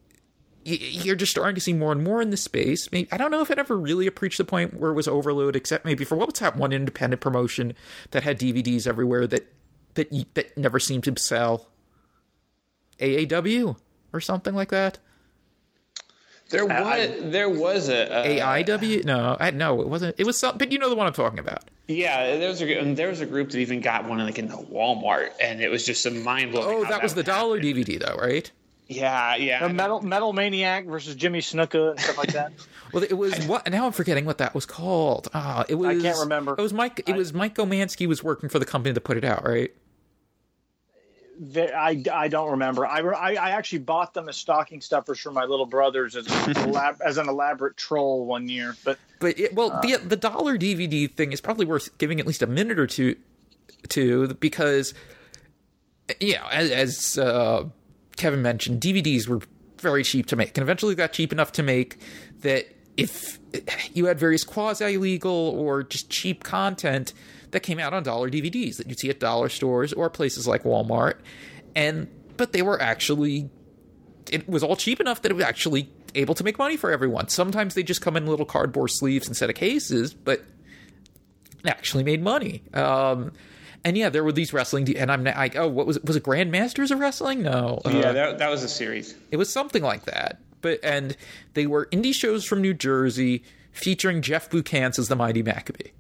B: you're just starting to see more and more in this space. Maybe, I don't know if it ever really reached the point where it was overload, except maybe for, what was that one independent promotion that had D V Ds everywhere that that, that never seemed to sell? A A W? or something like that.
C: There was
D: I,
C: there was a, a
B: A I W? No, I no, it wasn't. It was something, but you know the one I'm talking about.
C: Yeah, there was a and there was a group that even got one like in the Walmart, and it was just some mind blowing.
B: Oh, that, that was the dollar D V D though, right?
C: Yeah, yeah.
D: The Metal Metal Maniac versus Jimmy Snuka and stuff like that.
B: Well, it was what? Now I'm forgetting what that was called. Ah, it was.
D: I can't remember.
B: It was Mike. It
D: I,
B: was Mike Gomansky was working for the company that put it out, right?
D: I, I don't remember. I, I, I actually bought them as stocking stuffers for my little brothers as, elab, as an elaborate troll one year. But
B: but it, well,
D: uh,
B: the the dollar D V D thing is probably worth giving at least a minute or two to because, you know, as, as uh, Kevin mentioned, D V Ds were very cheap to make, and eventually got cheap enough to make that if you had various quasi-legal or just cheap content that came out on dollar D V Ds that you'd see at dollar stores or places like Walmart, and but they were actually, it was all cheap enough that it was actually able to make money for everyone. Sometimes they just come in little cardboard sleeves instead of cases, but it actually made money. Um, and yeah, there were these wrestling, de- and I'm like, oh, what was it? Was it Grandmasters of Wrestling? No, uh,
C: yeah, that that was a series.
B: It was something like that. But and they were indie shows from New Jersey featuring Jeff Buchanz as the Mighty Maccabee.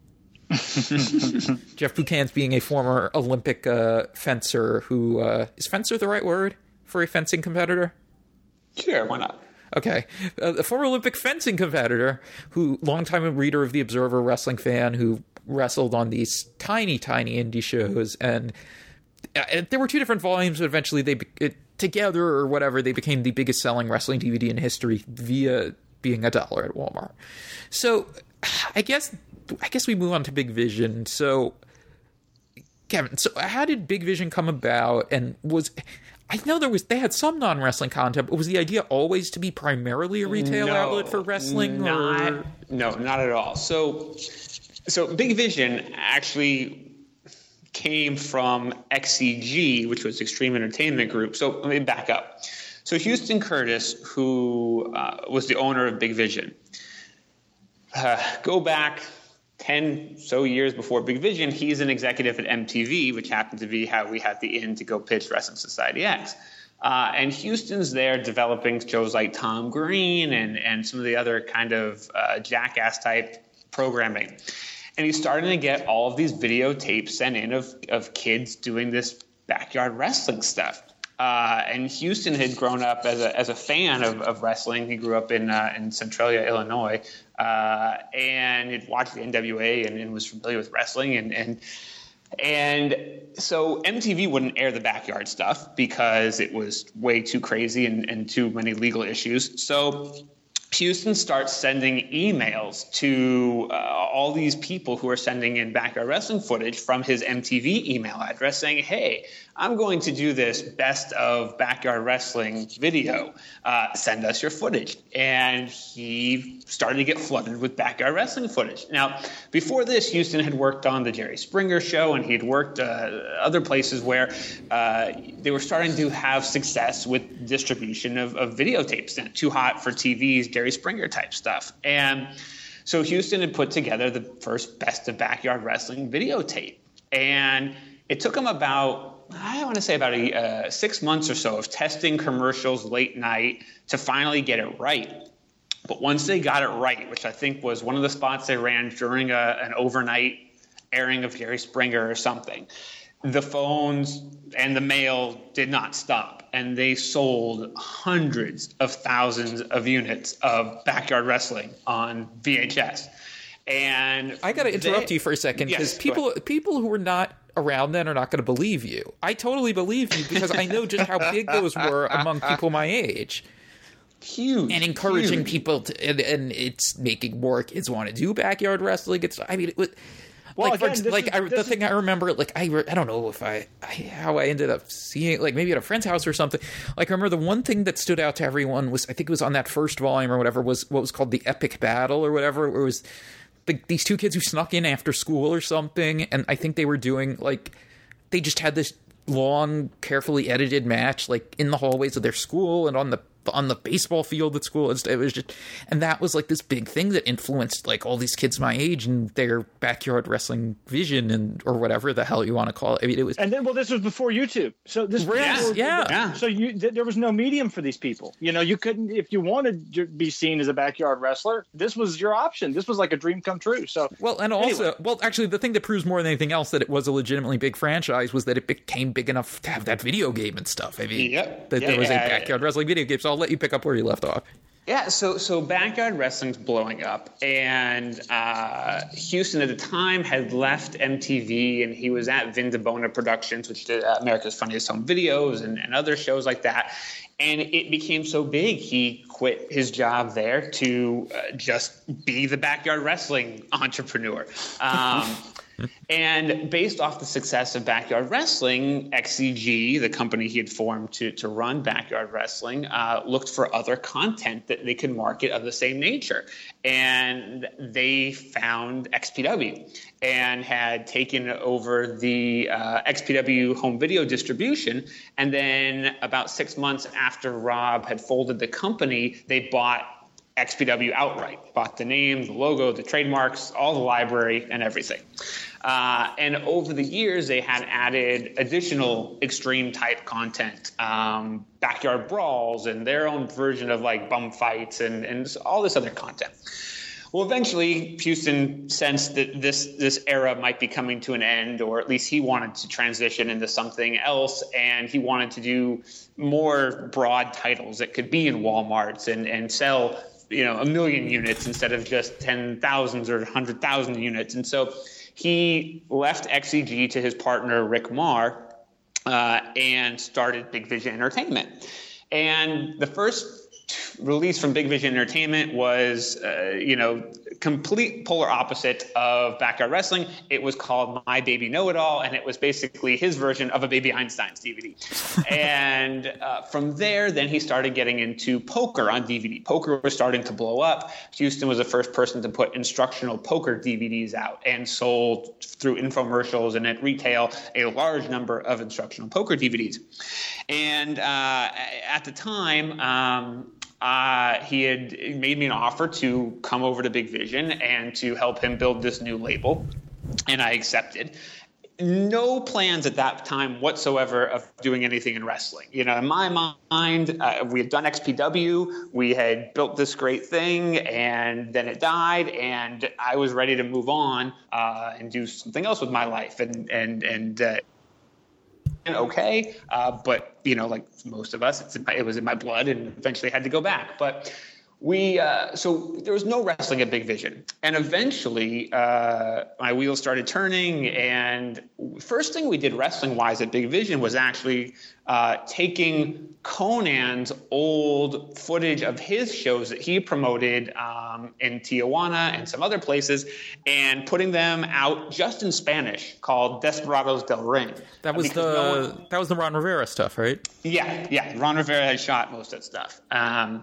B: Jeff Buchanz being a former Olympic uh, fencer who uh, is fencer the right word for a fencing competitor?
C: Sure, why not?
B: Okay, uh, a former Olympic fencing competitor who, longtime reader of the Observer wrestling fan, who wrestled on these tiny, tiny indie shows, and, uh, and there were two different volumes, but eventually they it, together or whatever they became the biggest selling wrestling D V D in history via being a dollar at Walmart. So, I guess. I guess we move on to Big Vision. So, Kevin, so how did Big Vision come about? And was I know there was they had some non-wrestling content, but was the idea always to be primarily a retail
C: no,
B: outlet for wrestling?
C: Not,
B: or?
C: No, not at all. So, so Big Vision actually came from X C G, which was Extreme Entertainment Group. So let me back up. So Houston Curtis, who uh, was the owner of Big Vision, uh, go back ten so years before Big Vision, he's an executive at M T V, which happened to be how we had the in to go pitch Wrestling Society X. Uh, and Houston's there developing shows like Tom Green and, and some of the other kind of uh, jackass type programming. And he's starting to get all of these videotapes sent in of, of kids doing this backyard wrestling stuff. Uh, and Houston had grown up as a as a fan of, of wrestling. He grew up in uh, in Centralia, Illinois, uh, and he'd watched the N W A and, and was familiar with wrestling. And and and so M T V wouldn't air the backyard stuff because it was way too crazy and, and too many legal issues. So Houston starts sending emails to uh, all these people who are sending in backyard wrestling footage from his M T V email address saying, hey, I'm going to do this best of backyard wrestling video. Uh, send us your footage. And he started to get flooded with backyard wrestling footage. Now, before this, Houston had worked on the Jerry Springer Show, and he'd worked uh, other places where uh, they were starting to have success with distribution of, of videotapes, and Too Hot for T V's Jerry Springer type stuff. And so Houston had put together the first best of backyard wrestling videotape. And it took him about, I want to say about a, uh, six months or so of testing commercials late night to finally get it right. But once they got it right, which I think was one of the spots they ran during a, an overnight airing of Jerry Springer or something, the phones and the mail did not stop. And they sold hundreds of thousands of units of backyard wrestling on V H S. And
B: I got to interrupt
C: they,
B: you for a second because
C: yes,
B: people people who were not around then are not going to believe you. I totally believe you because I know just how big those were among people my age.
C: Huge.
B: And encouraging
C: huge.
B: people to, and, and it's making more kids want to do backyard wrestling. It's, I mean, it was,
D: Well,
B: like,
D: again,
B: for,
D: this
B: like
D: is-
B: I,
D: this
B: the
D: is-
B: thing I remember, like I, re- I don't know if I, I, how I ended up seeing, like maybe at a friend's house or something. Like I remember the one thing that stood out to everyone was, I think it was on that first volume or whatever, was what was called the Epic Battle or whatever. Where it was the, these two kids who snuck in after school or something, and I think they were doing like, they just had this long, carefully edited match, like in the hallways of their school and on the on the baseball field at school. It was just, and that was like this big thing that influenced like all these kids my age and their backyard wrestling vision and or whatever the hell you want to call it. I mean, it was.
D: And then, well, this was before YouTube, so this
B: yes,
D: before,
B: yeah,
C: yeah.
D: So you th- there was no medium for these people. You know, you couldn't if you wanted to be seen as a backyard wrestler. This was your option. This was like a dream come true. So
B: well, and also,
D: anyway.
B: well, actually, the thing that proves more than anything else that it was a legitimately big franchise was that it became big enough to have that video game and stuff. I mean,
C: Yep.
B: that
C: yeah,
B: there was
C: yeah,
B: a backyard
C: yeah.
B: wrestling video game. So I'll let you pick up where you left off.
C: Yeah, so so backyard wrestling's blowing up, and uh, Houston at the time had left M T V, and he was at Vin DeBona Productions, which did uh, America's Funniest Home Videos and, and other shows like that. And it became so big, he quit his job there to uh, just be the backyard wrestling entrepreneur. Um, And based off the success of Backyard Wrestling, X C G, the company he had formed to, to run Backyard Wrestling, uh, looked for other content that they could market of the same nature. And they found X P W and had taken over the uh, X P W home video distribution. And then about six months after Rob had folded the company, they bought X P W outright, bought the name, the logo, the trademarks, all the library, and everything. Uh, and over the years, they had added additional extreme type content, um, backyard brawls, and their own version of like bum fights, and, and all this other content. Well, eventually, Houston sensed that this this era might be coming to an end, or at least he wanted to transition into something else, and he wanted to do more broad titles that could be in Walmarts and, and sell, you know, a million units instead of just ten thousands or one hundred thousand units. And so he left X C G to his partner, Rick Marr, uh, and started Big Vision Entertainment. And the first release from Big Vision Entertainment was, uh, you know, complete polar opposite of Backyard Wrestling. It was called My Baby Know-It-All, and it was basically his version of a Baby Einstein's D V D. And uh, from there, then he started getting into poker on D V D. Poker was starting to blow up. Houston was the first person to put instructional poker D V Ds out and sold through infomercials and at retail a large number of instructional poker D V Ds. And uh, at the time, um, Uh, he had made me an offer to come over to Big Vision and to help him build this new label, and I accepted. No plans at that time whatsoever of doing anything in wrestling. You know, in my mind, uh, we had done X P W, we had built this great thing, and then it died, and I was ready to move on uh, and do something else with my life, and and and. Uh, okay, uh, but you know, like most of us, it's in my, it was in my blood, and eventually had to go back. But we, uh, so there was no wrestling at Big Vision, and eventually uh, my wheels started turning. And first thing we did wrestling-wise at Big Vision was actually uh, taking Conan's old footage of his shows that he promoted um, in Tijuana and some other places, and putting them out just in Spanish, called Desperados del Ring.
B: That was the no one, that was the Ron Rivera stuff, right?
C: Yeah, yeah. Ron Rivera had shot most of that stuff, um,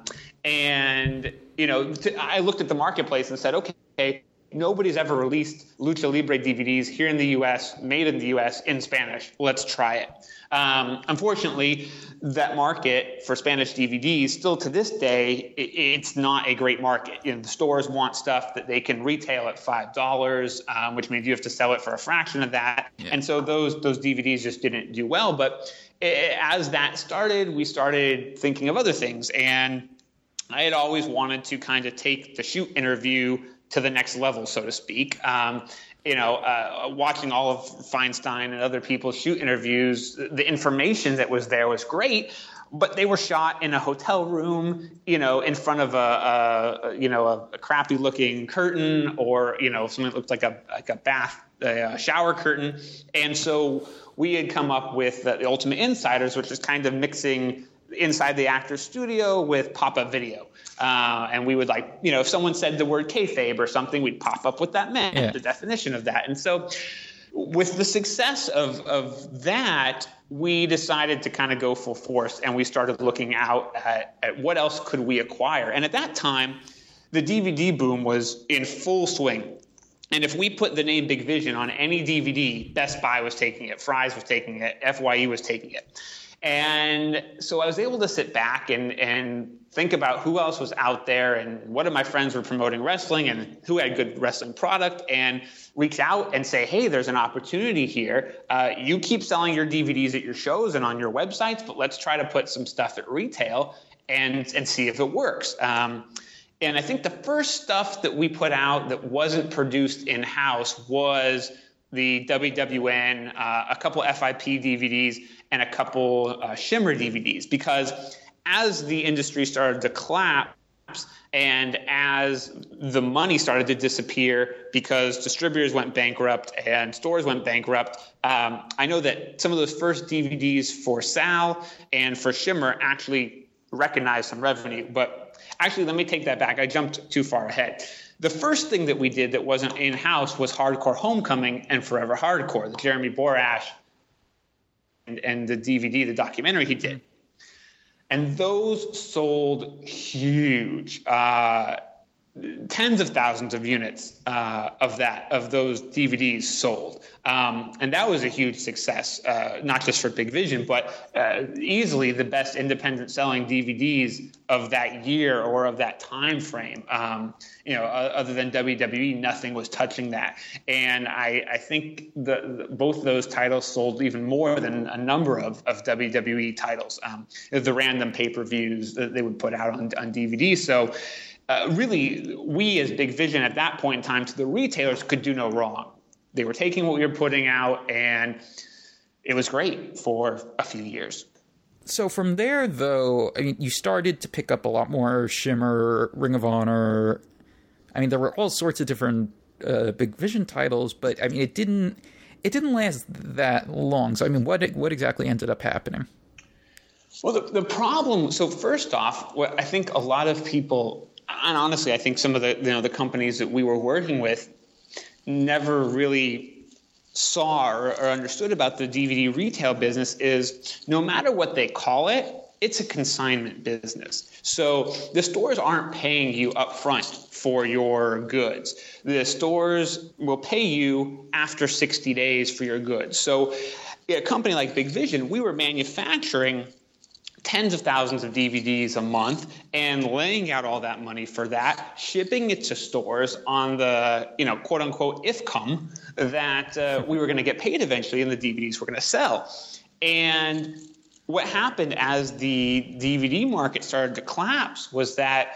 C: and you know, t- I looked at the marketplace and said, okay, nobody's ever released Lucha Libre D V Ds here in the U S, made in the U S in Spanish. Let's try it. Um, unfortunately, that market for Spanish D V Ds, still to this day, it, it's not a great market. You know, the stores want stuff that they can retail at five dollars, um, which means you have to sell it for a fraction of that. Yeah. And so those those D V Ds just didn't do well. But it, as that started, we started thinking of other things. And I had always wanted to kind of take the shoot interview to the next level, so to speak. Um, you know, uh, watching all of Feinstein and other people shoot interviews, the information that was there was great, but they were shot in a hotel room, you know, in front of a, a you know, a, a crappy looking curtain, or, you know, something that looked like a like a bath, a shower curtain. And so we had come up with the, the Ultimate Insiders, which is kind of mixing inside the actor's studio with pop-up video. Uh, and we would, like, you know, if someone said the word kayfabe or something, we'd pop up what that meant, yeah. the definition of that. And so with the success of, of that, we decided to kind of go full force, and we started looking out at, at what else could we acquire. And at that time, the D V D boom was in full swing. And if we put the name Big Vision on any D V D, Best Buy was taking it, Fry's was taking it, F Y E was taking it. And so I was able to sit back and, and think about who else was out there and what of my friends were promoting wrestling and who had good wrestling product, and reach out and say, hey, there's an opportunity here. Uh, you keep selling your D V Ds at your shows and on your websites, but let's try to put some stuff at retail and, and see if it works. Um, and I think the first stuff that we put out that wasn't produced in-house was the W W N, uh, a couple F I P D V Ds, and a couple uh, Shimmer D V Ds, because as the industry started to collapse and as the money started to disappear because distributors went bankrupt and stores went bankrupt, um, I know that some of those first D V Ds for Sal and for Shimmer actually recognized some revenue. But actually, let me take that back. I jumped too far ahead. The first thing that we did that wasn't in-house was Hardcore Homecoming and Forever Hardcore, the Jeremy Borash and, and the D V D, the documentary he did. And those sold huge, uh, tens of thousands of units uh, of that, of those D V Ds sold. Um, and that was a huge success, uh, not just for Big Vision, but uh, easily the best independent selling D V Ds of that year or of that time frame. Um, you know, uh, other than W W E, nothing was touching that. And I, I think the, the, both of those titles sold even more than a number of, of W W E titles. Um, the random pay-per-views that they would put out on, on D V D. So uh, really, we as Big Vision at that point in time to the retailers could do no wrong. They were taking what we were putting out, and it was great for a few years.
B: So from there, though, I mean, you started to pick up a lot more Shimmer, Ring of Honor. I mean, there were all sorts of different uh, Big Vision titles, but I mean, it didn't it didn't last that long. So I mean, what what exactly ended up happening?
C: Well, the, the problem. So first off, what I think a lot of people, and honestly, I think some of the you know the companies that we were working with never really saw or, or understood about the D V D retail business is no matter what they call it, it's a consignment business. So the stores aren't paying you up front for your goods. The stores will pay you after sixty days for your goods. So a company like Big Vision, we were manufacturing tens of thousands of D V Ds a month and laying out all that money for that, shipping it to stores on the, you know, quote unquote, if come that uh, we were going to get paid eventually and the D V Ds were going to sell. And what happened as the D V D market started to collapse was that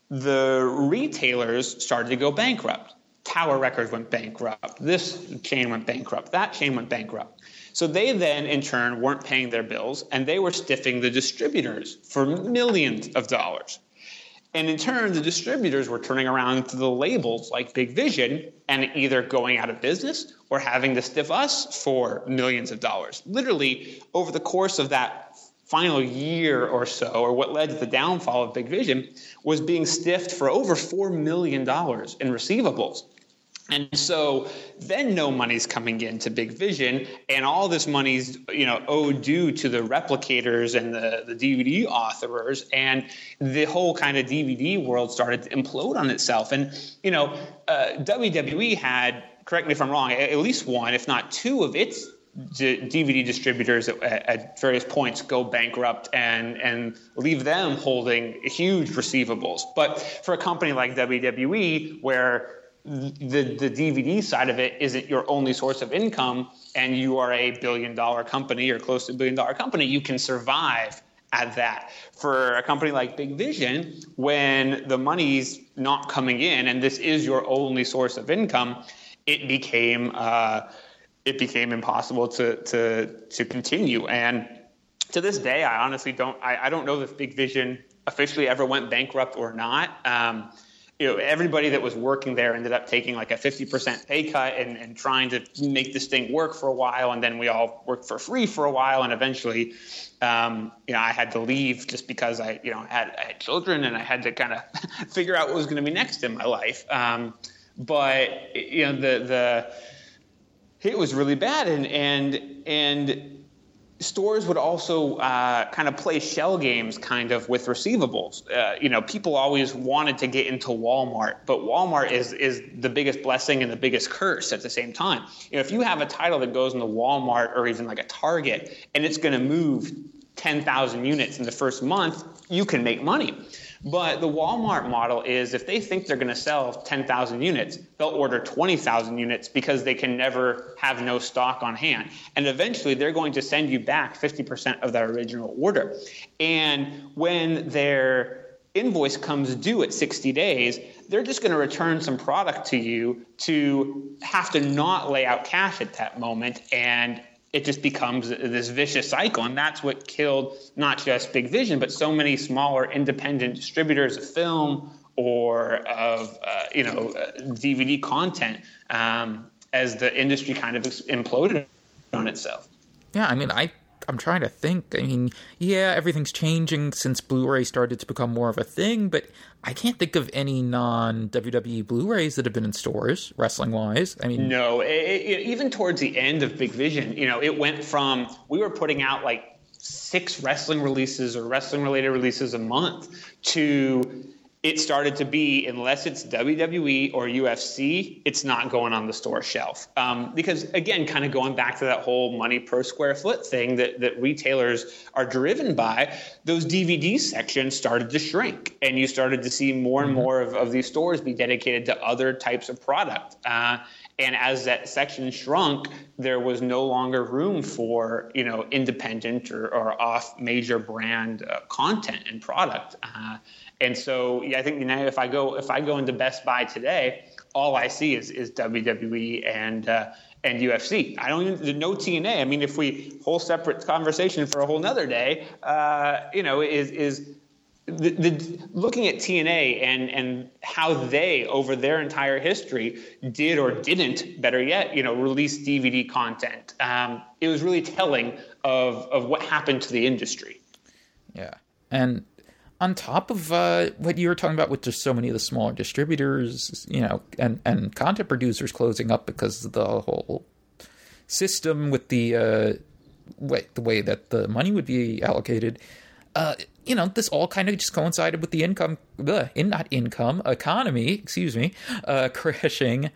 C: the retailers started to go bankrupt. Tower Records went bankrupt. This chain went bankrupt. That chain went bankrupt. So they then, in turn, weren't paying their bills, and they were stiffing the distributors for millions of dollars. And in turn, the distributors were turning around to the labels like Big Vision and either going out of business or having to stiff us for millions of dollars. Literally, over the course of that final year or so, or what led to the downfall of Big Vision, was being stiffed for over four million dollars in receivables. And so then no money's coming into Big Vision, and all this money's, you know, owed due to the replicators and the, the D V D authorers, and the whole kind of D V D world started to implode on itself. And, you know, uh, W W E had, correct me if I'm wrong, at least one, if not two of its D V D distributors at, at various points go bankrupt and, and leave them holding huge receivables. But for a company like W W E, where the the D V D side of it isn't your only source of income, and you are a billion dollar company or close to a billion dollar company, you can survive at that. For a company like Big Vision, when the money's not coming in and this is your only source of income, it became uh, it became impossible to to to continue. And to this day, I honestly don't I, I don't know if Big Vision officially ever went bankrupt or not. Um, You know, everybody that was working there ended up taking like a fifty percent pay cut and, and trying to make this thing work for a while. And then we all worked for free for a while. And eventually, um, you know, I had to leave just because I, you know, had, I had children and I had to kind of figure out what was going to be next in my life. Um, but, you know, the, the, it was really bad. And, and, and, stores would also uh, kind of play shell games kind of with receivables. Uh, you know, people always wanted to get into Walmart, but Walmart is is the biggest blessing and the biggest curse at the same time. You know, if you have a title that goes into Walmart or even like a Target and it's going to move ten thousand units in the first month, you can make money. But the Walmart model is if they think they're going to sell ten thousand units, they'll order twenty thousand units because they can never have no stock on hand. And eventually they're going to send you back fifty percent of that original order. And when their invoice comes due at sixty days, they're just going to return some product to you to have to not lay out cash at that moment. And it just becomes this vicious cycle. And that's what killed not just Big Vision, but so many smaller independent distributors of film or of, uh, you know, uh, D V D content um, as the industry kind of imploded on itself.
B: Yeah, I mean, I, I'm trying to think. I mean, yeah, everything's changing since Blu-ray started to become more of a thing, but I can't think of any non-W W E Blu-rays that have been in stores, wrestling-wise. I mean,
C: no, it, it, even towards the end of Big Vision, you know, it went from, we were putting out like six wrestling releases or wrestling-related releases a month to it started to be, unless it's W W E or U F C, it's not going on the store shelf. Um, because, again, kind of going back to that whole money per square foot thing that, that retailers are driven by, those D V D sections started to shrink. And you started to see more and more of, of these stores be dedicated to other types of product. Uh, and as that section shrunk, there was no longer room for, you know, independent or, or off major brand uh, content and product. Uh, And so, yeah, I think, you know, if I go if I go into Best Buy today, all I see is, is W W E and uh, and U F C. I don't even no T N A. I mean, if we whole separate conversation for a whole nother day, uh, you know, is is the, the looking at T N A and and how they over their entire history did or didn't, better yet, you know, release D V D content. Um, it was really telling of of what happened to the industry.
B: Yeah, and on top of uh, what you were talking about with just so many of the smaller distributors, you know, and, and content producers closing up because of the whole system with the uh, way, the way that the money would be allocated, uh, you know, this all kind of just coincided with the income, bleh, in not income, economy, excuse me, uh, crashing.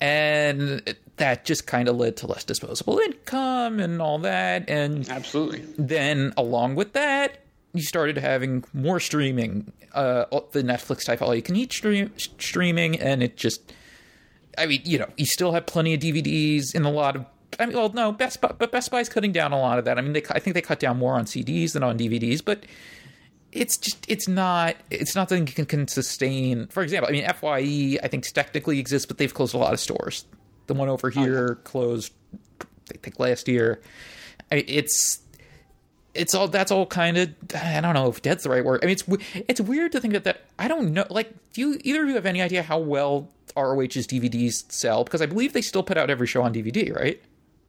B: And that just kind of led to less disposable income and all that. And
C: absolutely.
B: Then along with that, you started having more streaming, uh, the Netflix type all-you-can-eat stream, streaming, and it just, I mean, you know, you still have plenty of D V Ds in a lot of, I mean, well, no, Best Buy, but Best Buy's cutting down a lot of that. I mean, they, I think they cut down more on C Ds than on D V Ds, but it's just, it's not, it's not something you can, can sustain. For example, I mean, F Y E, I think technically exists, but they've closed a lot of stores. The one over here oh, yeah. closed, I think, last year. I mean, it's, It's all that's all kind of, I don't know if dead's the right word. I mean, it's it's weird to think that, that I don't know. Like, do you either of you have any idea how well R O H's D V Ds sell? Because I believe they still put out every show on D V D, right?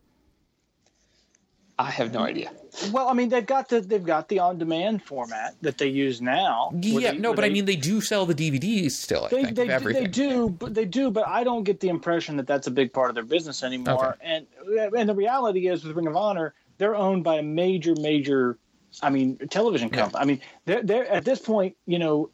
C: I have no idea.
D: Well, I mean, they've got the they've got the on-demand format that they use now.
B: Yeah,
D: they,
B: no, but
D: they,
B: I mean, they do sell the D V Ds still. I
D: they,
B: think
D: they,
B: of everything.
D: They do, but they do, but I don't get the impression that that's a big part of their business anymore. Okay. And and the reality is, with Ring of Honor, they're owned by a major, major, I mean, television company. Yeah. I mean, they're, they're at this point, you know,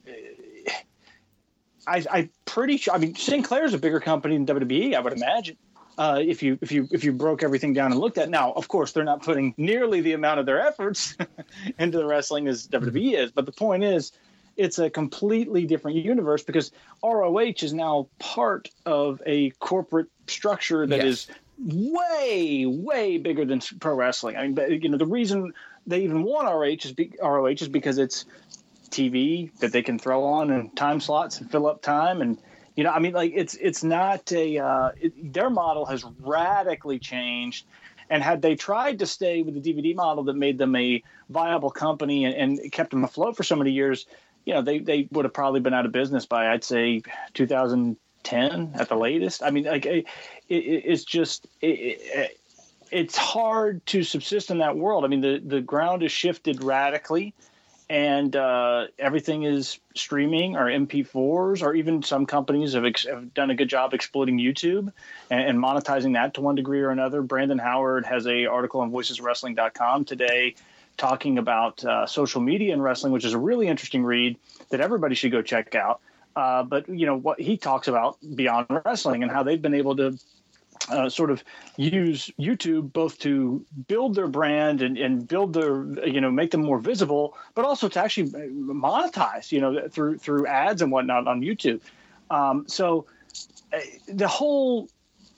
D: I, I'm pretty sure. I mean, Sinclair's a bigger company than W W E, I would imagine. Uh, if you if you if you broke everything down and looked at it. Now, of course, they're not putting nearly the amount of their efforts into the wrestling as W W E is. But the point is, it's a completely different universe because R O H is now part of a corporate structure that yes. is way, way bigger than pro wrestling. I mean, you know, the reason they even want R O H is be, R O H is because it's T V that they can throw on in time slots and fill up time. And, you know, I mean, like it's it's not a uh, it, their model has radically changed. And had they tried to stay with the D V D model that made them a viable company and, and kept them afloat for so many years, you know, they, they would have probably been out of business by, I'd say, two thousand ten at the latest. I mean, like it, it, it's just it, it, it's hard to subsist in that world. I mean, the, the ground has shifted radically, and uh, everything is streaming or M P fours, or even some companies have, ex- have done a good job exploiting YouTube and, and monetizing that to one degree or another. Brandon Howard has a article on voices wrestling dot com today talking about uh, social media and wrestling, which is a really interesting read that everybody should go check out. Uh, but, you know, what he talks about beyond wrestling and how they've been able to uh, sort of use YouTube both to build their brand and, and build their, you know, make them more visible, but also to actually monetize, you know, through through ads and whatnot on YouTube. Um, so uh, the whole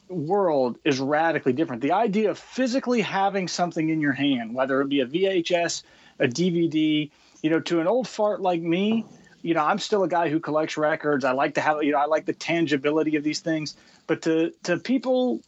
D: world is radically different. The idea of physically having something in your hand, whether it be a V H S, a D V D, you know, to an old fart like me, you know, I'm still a guy who collects records. I like to have, you know, I like the tangibility of these things. But to to people,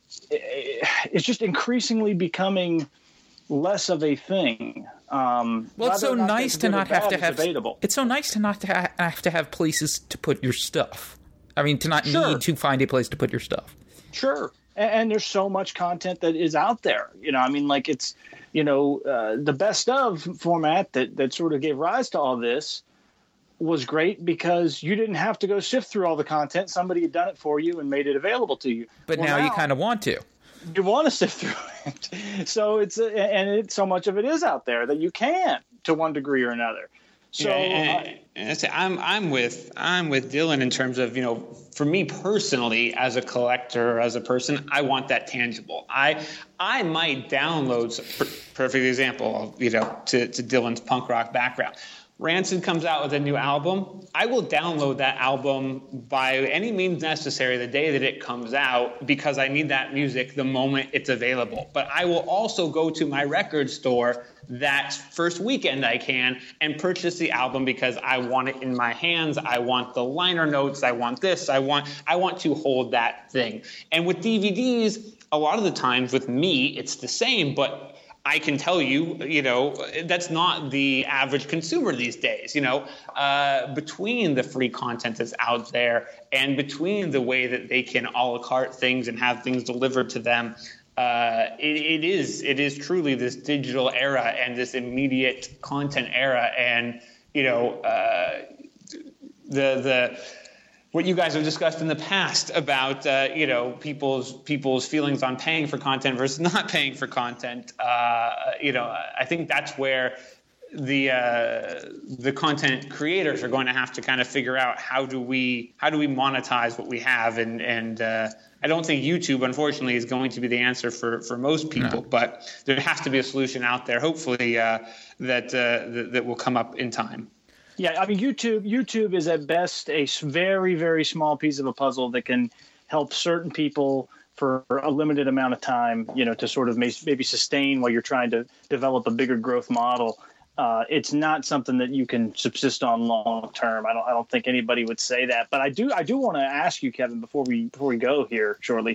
D: it's just increasingly becoming less of a thing. Um,
B: well, it's so nice to not have to have.
D: Debatable.
B: It's so nice to not to ha- have to have places to put your stuff. I mean, to not sure. need to find a place to put your stuff.
D: Sure, and, and there's so much content that is out there. You know, I mean, like it's, you know, uh, the best of format that that sort of gave rise to all this was great because you didn't have to go sift through all the content. Somebody had done it for you and made it available to you.
B: But
D: well,
B: now,
D: now
B: you kind of want to.
D: You want to sift through it. So it's a, and it, so much of it is out there that you can to one degree or another. So
C: yeah, and, and I'm I'm with I'm with Dylan in terms of, you know, for me personally as a collector, as a person, I want that tangible. I I might download, perfect example, you know, to, to Dylan's punk rock background. Rancid comes out with a new album. I will download that album by any means necessary the day that it comes out because I need that music the moment it's available. But I will also go to my record store that first weekend I can and purchase the album because I want it in my hands. I want the liner notes. I want this. I want I want to hold that thing. And with D V Ds, a lot of the times with me, it's the same, but I can tell you, you know, that's not the average consumer these days. You know, uh, between the free content that's out there and between the way that they can a la carte things and have things delivered to them, uh, it, it is it is truly this digital era and this immediate content era. And, you know, uh, the the. what you guys have discussed in the past about, uh, you know, people's people's feelings on paying for content versus not paying for content. Uh, you know, I think that's where the uh, the content creators are going to have to kind of figure out how do we how do we monetize what we have, and and uh, I don't think YouTube, unfortunately, is going to be the answer for for most people, no. But there has to be a solution out there, hopefully, uh, that, uh, that that will come up in time.
D: Yeah, I mean, YouTube YouTube is at best a very, very small piece of a puzzle that can help certain people for a limited amount of time, you know, to sort of maybe sustain while you're trying to develop a bigger growth model. Uh, it's not something that you can subsist on long term. I don't I don't think anybody would say that. But I do I do want to ask you, Kevin, before we before we go here shortly,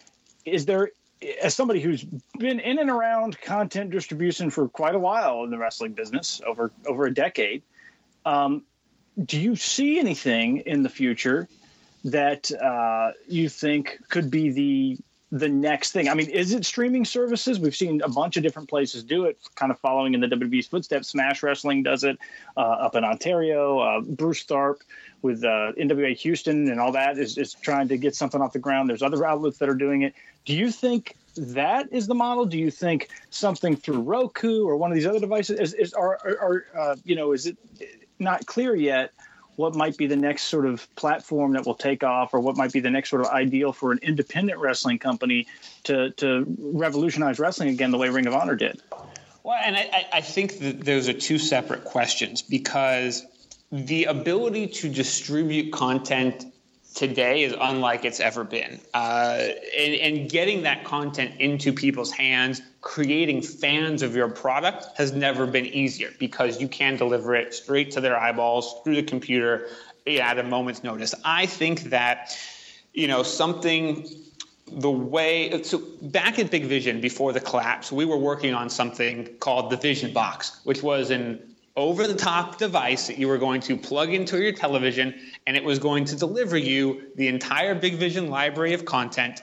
D: is there, as somebody who's been in and around content distribution for quite a while in the wrestling business, over over a decade, Um, do you see anything in the future that uh, you think could be the the next thing? I mean, is it streaming services? We've seen a bunch of different places do it, kind of following in the W W E's footsteps. Smash Wrestling does it uh, up in Ontario. Uh, Bruce Tharp with uh, N W A Houston and all that is, is trying to get something off the ground. There's other outlets that are doing it. Do you think that is the model? Do you think something through Roku or one of these other devices is, is are, are, are uh, you know, is it not clear yet what might be the next sort of platform that will take off, or what might be the next sort of ideal for an independent wrestling company to to revolutionize wrestling again the way Ring of Honor did?
C: Well, and I, I think that those are two separate questions, because the ability to distribute content today is unlike it's ever been. Uh, and, and getting that content into people's hands, creating fans of your product has never been easier, because you can deliver it straight to their eyeballs through the computer at a moment's notice. I think that, you know, something the way, so back at Big Vision before the collapse, we were working on something called the Vision Box, which was an over-the-top device that you were going to plug into your television, and it was going to deliver you the entire Big Vision library of content,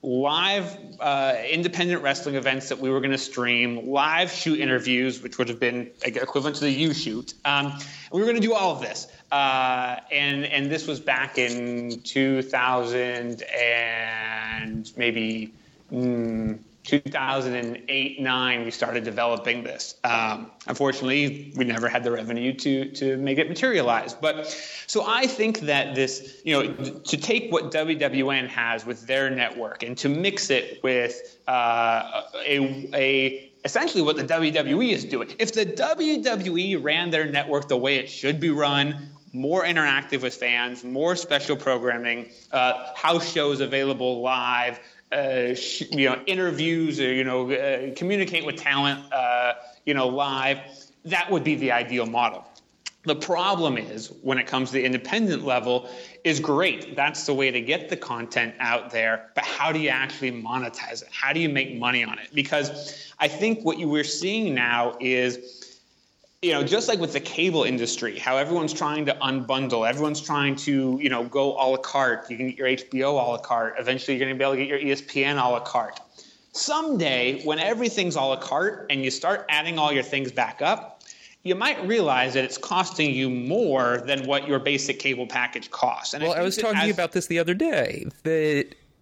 C: live uh, independent wrestling events that we were going to stream, live shoot interviews, which would have been equivalent to the U-Shoot. Um, we were going to do all of this. Uh, and and this was back in two thousand and maybe mm, two thousand eight, nine, we started developing this. Um, unfortunately, we never had the revenue to to make it materialize. But so I think that this, you know, to take what W W N has with their network and to mix it with uh, a a essentially what the W W E is doing. If the W W E ran their network the way it should be run, more interactive with fans, more special programming, uh, house shows available live, uh, sh- you know, interviews, or, you know, uh, communicate with talent, uh, you know, live, that would be the ideal model. The problem is, when it comes to the independent level, is great. That's the way to get the content out there. But how do you actually monetize it? How do you make money on it? Because I think what you we're seeing now is, you know, just like with the cable industry, how everyone's trying to unbundle, everyone's trying to, you know, go a la carte. You can get your H B O a la carte. Eventually, you're going to be able to get your E S P N a la carte. Someday, when everything's a la carte and you start adding all your things back up, you might realize that it's costing you more than what your basic cable package costs. And
B: well, I, I was talking as- to you about this the other day, that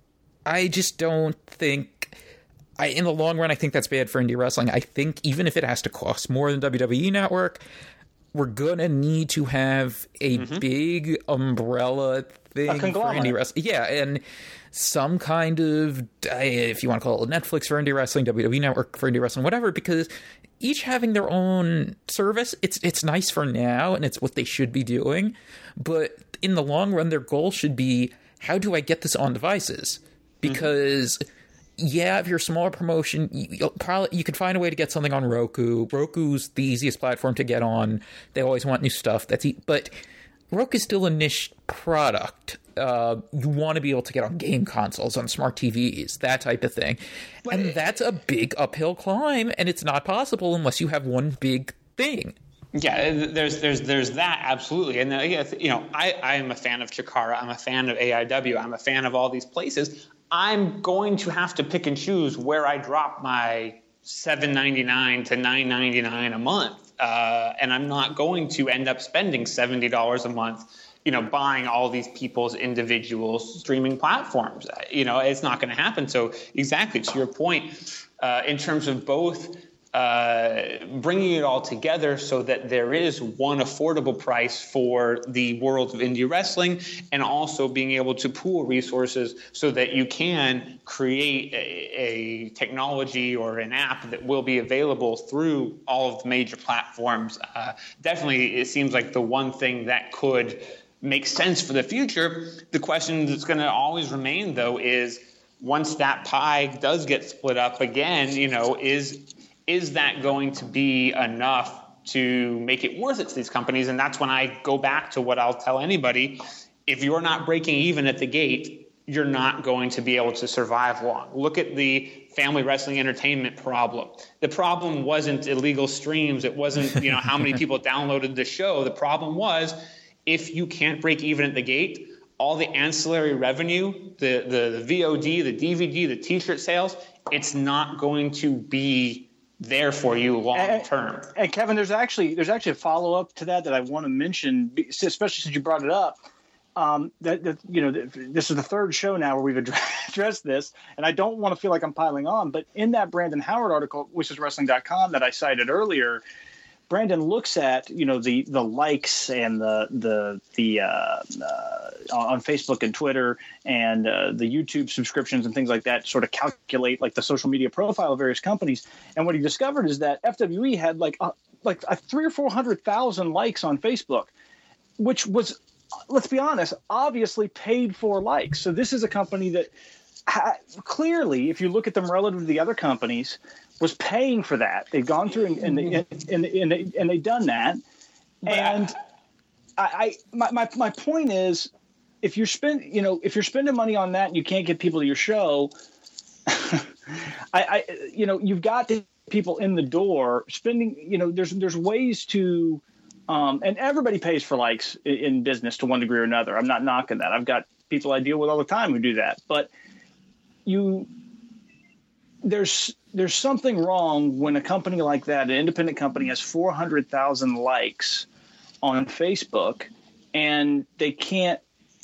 B: I just don't think, I, in the long run, I think that's bad for indie wrestling. I think even if it has to cost more than W W E Network, we're going to need to have a mm-hmm. big umbrella thing for indie wrestling. Yeah, and some kind of, if you want to call it Netflix for indie wrestling, W W E Network for indie wrestling, whatever, because each having their own service, it's it's nice for now, and it's what they should be doing. But in the long run, their goal should be, how do I get this on devices? Because, mm-hmm. yeah, if you're a smaller promotion, you probably you could find a way to get something on Roku. Roku's the easiest platform to get on. They always want new stuff. That's e- But Roku's still a niche product. Uh, you want to be able to get on game consoles, on smart T Vs, that type of thing. But and that's a big uphill climb, and it's not possible unless you have one big thing.
C: Yeah, there's there's there's that, absolutely. And, uh, you know, I, I am a fan of Chikara. I'm a fan of A I W. I'm a fan of all these places. I'm going to have to pick and choose where I drop my seven ninety-nine to nine ninety-nine a month. Uh, and I'm not going to end up spending seventy dollars a month, you know, buying all these people's individual streaming platforms. You know, it's not going to happen. So exactly to your point, uh, in terms of both uh, bringing it all together so that there is one affordable price for the world of indie wrestling, and also being able to pool resources so that you can create a, a technology or an app that will be available through all of the major platforms. Uh, definitely, it seems like the one thing that could make sense for the future. The question that's going to always remain, though, is once that pie does get split up again, you know, is is that going to be enough to make it worth it to these companies? And that's when I go back to what I'll tell anybody. If you're not breaking even at the gate, you're not going to be able to survive long. Look at the family wrestling entertainment problem. The problem wasn't illegal streams. It wasn't, you know, how many people downloaded the show. The problem was, if you can't break even at the gate, all the ancillary revenue, the, the, the V O D, the D V D, the T-shirt sales, it's not going to be there for you long term.
D: And, and Kevin, there's actually there's actually a follow up to that that I want to mention, especially since you brought it up. Um, that, that you know, this is the third show now where we've addressed this, and I don't want to feel like I'm piling on. But in that Brandon Howard article, which is wrestling dot com, that I cited earlier, Brandon looks at, you know, the, the likes and the the the uh, uh, on Facebook and Twitter and uh, the YouTube subscriptions and things like that, sort of calculate like the social media profile of various companies. And what he discovered is that F W E had like a, like a three or four hundred thousand likes on Facebook, which was, let's be honest, obviously paid for likes. So this is a company that ha- clearly, if you look at them relative to the other companies, was paying for that. They've gone through and and, they, and, and, they, and they've done that. And I, I my, my my point is, if you're spend you know if you're spending money on that and you can't get people to your show, I, I you know you've got to people in the door spending. You know there's there's ways to, um, and everybody pays for likes in, in business to one degree or another. I'm not knocking that. I've got people I deal with all the time who do that, but you. There's there's something wrong when a company like that, an independent company, has four hundred thousand likes on Facebook, and they can't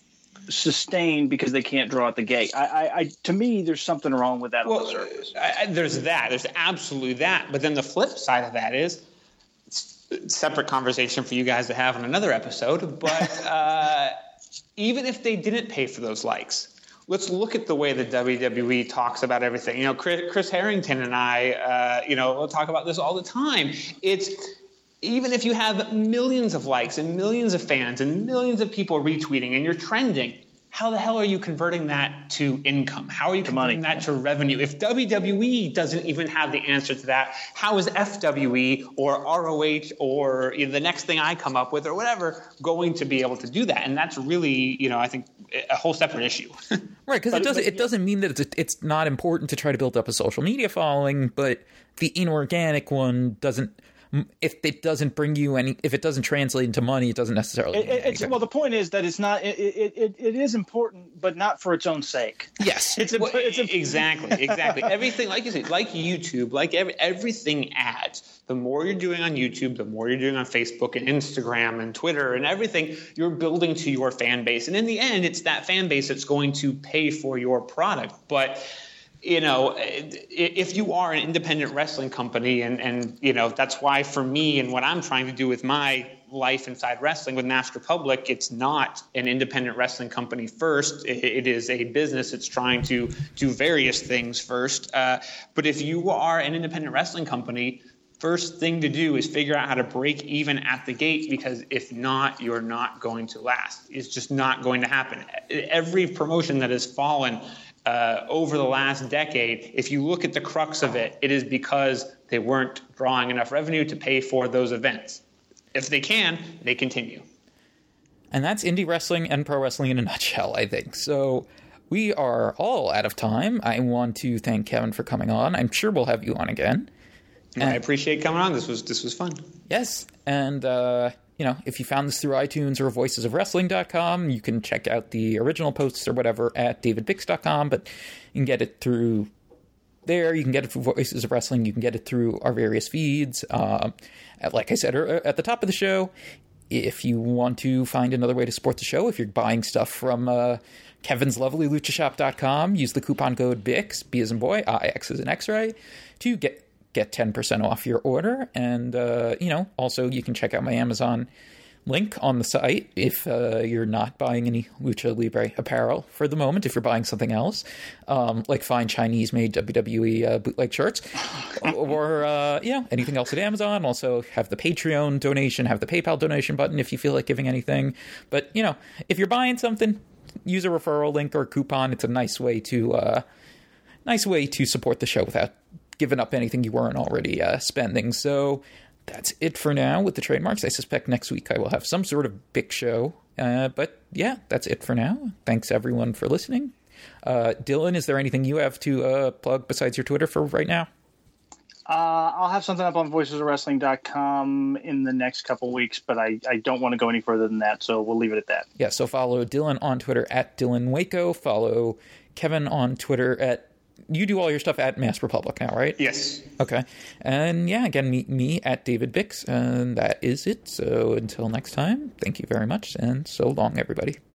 D: sustain because they can't draw at the gate. I, I, I to me, there's something wrong with that
C: well,
D: on the surface.
C: I, I, there's that. There's absolutely that. But then the flip side of that is, it's a separate conversation for you guys to have on another episode. But uh, even if they didn't pay for those likes, let's look at the way the W W E talks about everything. You know, Chris, Chris Harrington and I, uh, you know, we'll talk about this all the time. It's even if you have millions of likes and millions of fans and millions of people retweeting and you're trending, how the hell are you converting that to income? How are you converting
D: money.
C: that to revenue? If W W E doesn't even have the answer to that, how is F W E or R O H or you know, the next thing I come up with or whatever going to be able to do that? And that's really, you know, I think a whole separate issue.
B: Right, because it doesn't it doesn't mean that it's it's not important to try to build up a social media following, but the inorganic one doesn't. If it doesn't bring you any, if it doesn't translate into money, it doesn't necessarily.
D: It, it's, well, the point is that it's not. It, it, it, it is important, but not for its own sake.
B: Yes,
D: it's,
C: well,
D: it's a,
C: exactly, exactly. Everything, like you said, like YouTube, like every, everything adds. The more you're doing on YouTube, the more you're doing on Facebook and Instagram and Twitter and everything, you're building to your fan base. And in the end, it's that fan base that's going to pay for your product. But you know, if you are an independent wrestling company, and, and, you know, that's why for me and what I'm trying to do with my life inside wrestling with Master Public, it's not an independent wrestling company first. It, it is a business. It's trying to do various things first. Uh, but if you are an independent wrestling company, first thing to do is figure out how to break even at the gate, because if not, you're not going to last. It's just not going to happen. Every promotion that has fallen Uh, over the last decade, if you look at the crux of it, it is because they weren't drawing enough revenue to pay for those events. If they can, they continue.
B: And that's indie wrestling and pro wrestling in a nutshell, I think. So we are all out of time. I want to thank Kevin for coming on. I'm sure we'll have you on again.
C: And I appreciate coming on. This was this was fun.
B: Yes, and uh, you know, if you found this through iTunes or voices of wrestling dot com, you can check out the original posts or whatever at david bix dot com, but you can get it through there. You can get it through Voices of Wrestling. You can get it through our various feeds. Um, like I said at the top of the show, if you want to find another way to support the show, if you're buying stuff from uh, Kevin's Lovely Lucha Shop dot com, use the coupon code BIX, B as in boy, I, X as in X-ray, to get get ten percent off your order. And, uh, you know, also you can check out my Amazon link on the site if uh, you're not buying any Lucha Libre apparel for the moment. If you're buying something else, um, like fine Chinese-made W W E uh, bootleg shirts, or, uh, you know, anything else at Amazon. Also have the Patreon donation, have the PayPal donation button if you feel like giving anything. But, you know, if you're buying something, use a referral link or a coupon. It's a nice way to, uh, nice way to support the show without giving up anything you weren't already uh, spending. So that's it for now with the trademarks. I suspect next week I will have some sort of big show. Uh, but yeah, that's it for now. Thanks everyone for listening. Uh, Dylan, is there anything you have to uh, plug besides your Twitter for right now?
D: Uh, I'll have something up on voices of wrestling dot com in the next couple weeks, but I, I don't want to go any further than that, so we'll leave it at that.
B: Yeah, so follow Dylan on Twitter at Dylan Waco. Follow Kevin on Twitter at You do all your stuff at Mass Republic now, right?
C: Yes.
B: Okay. And yeah, again, meet me at David Bix, and that is it. So until next time, thank you very much, and so long, everybody.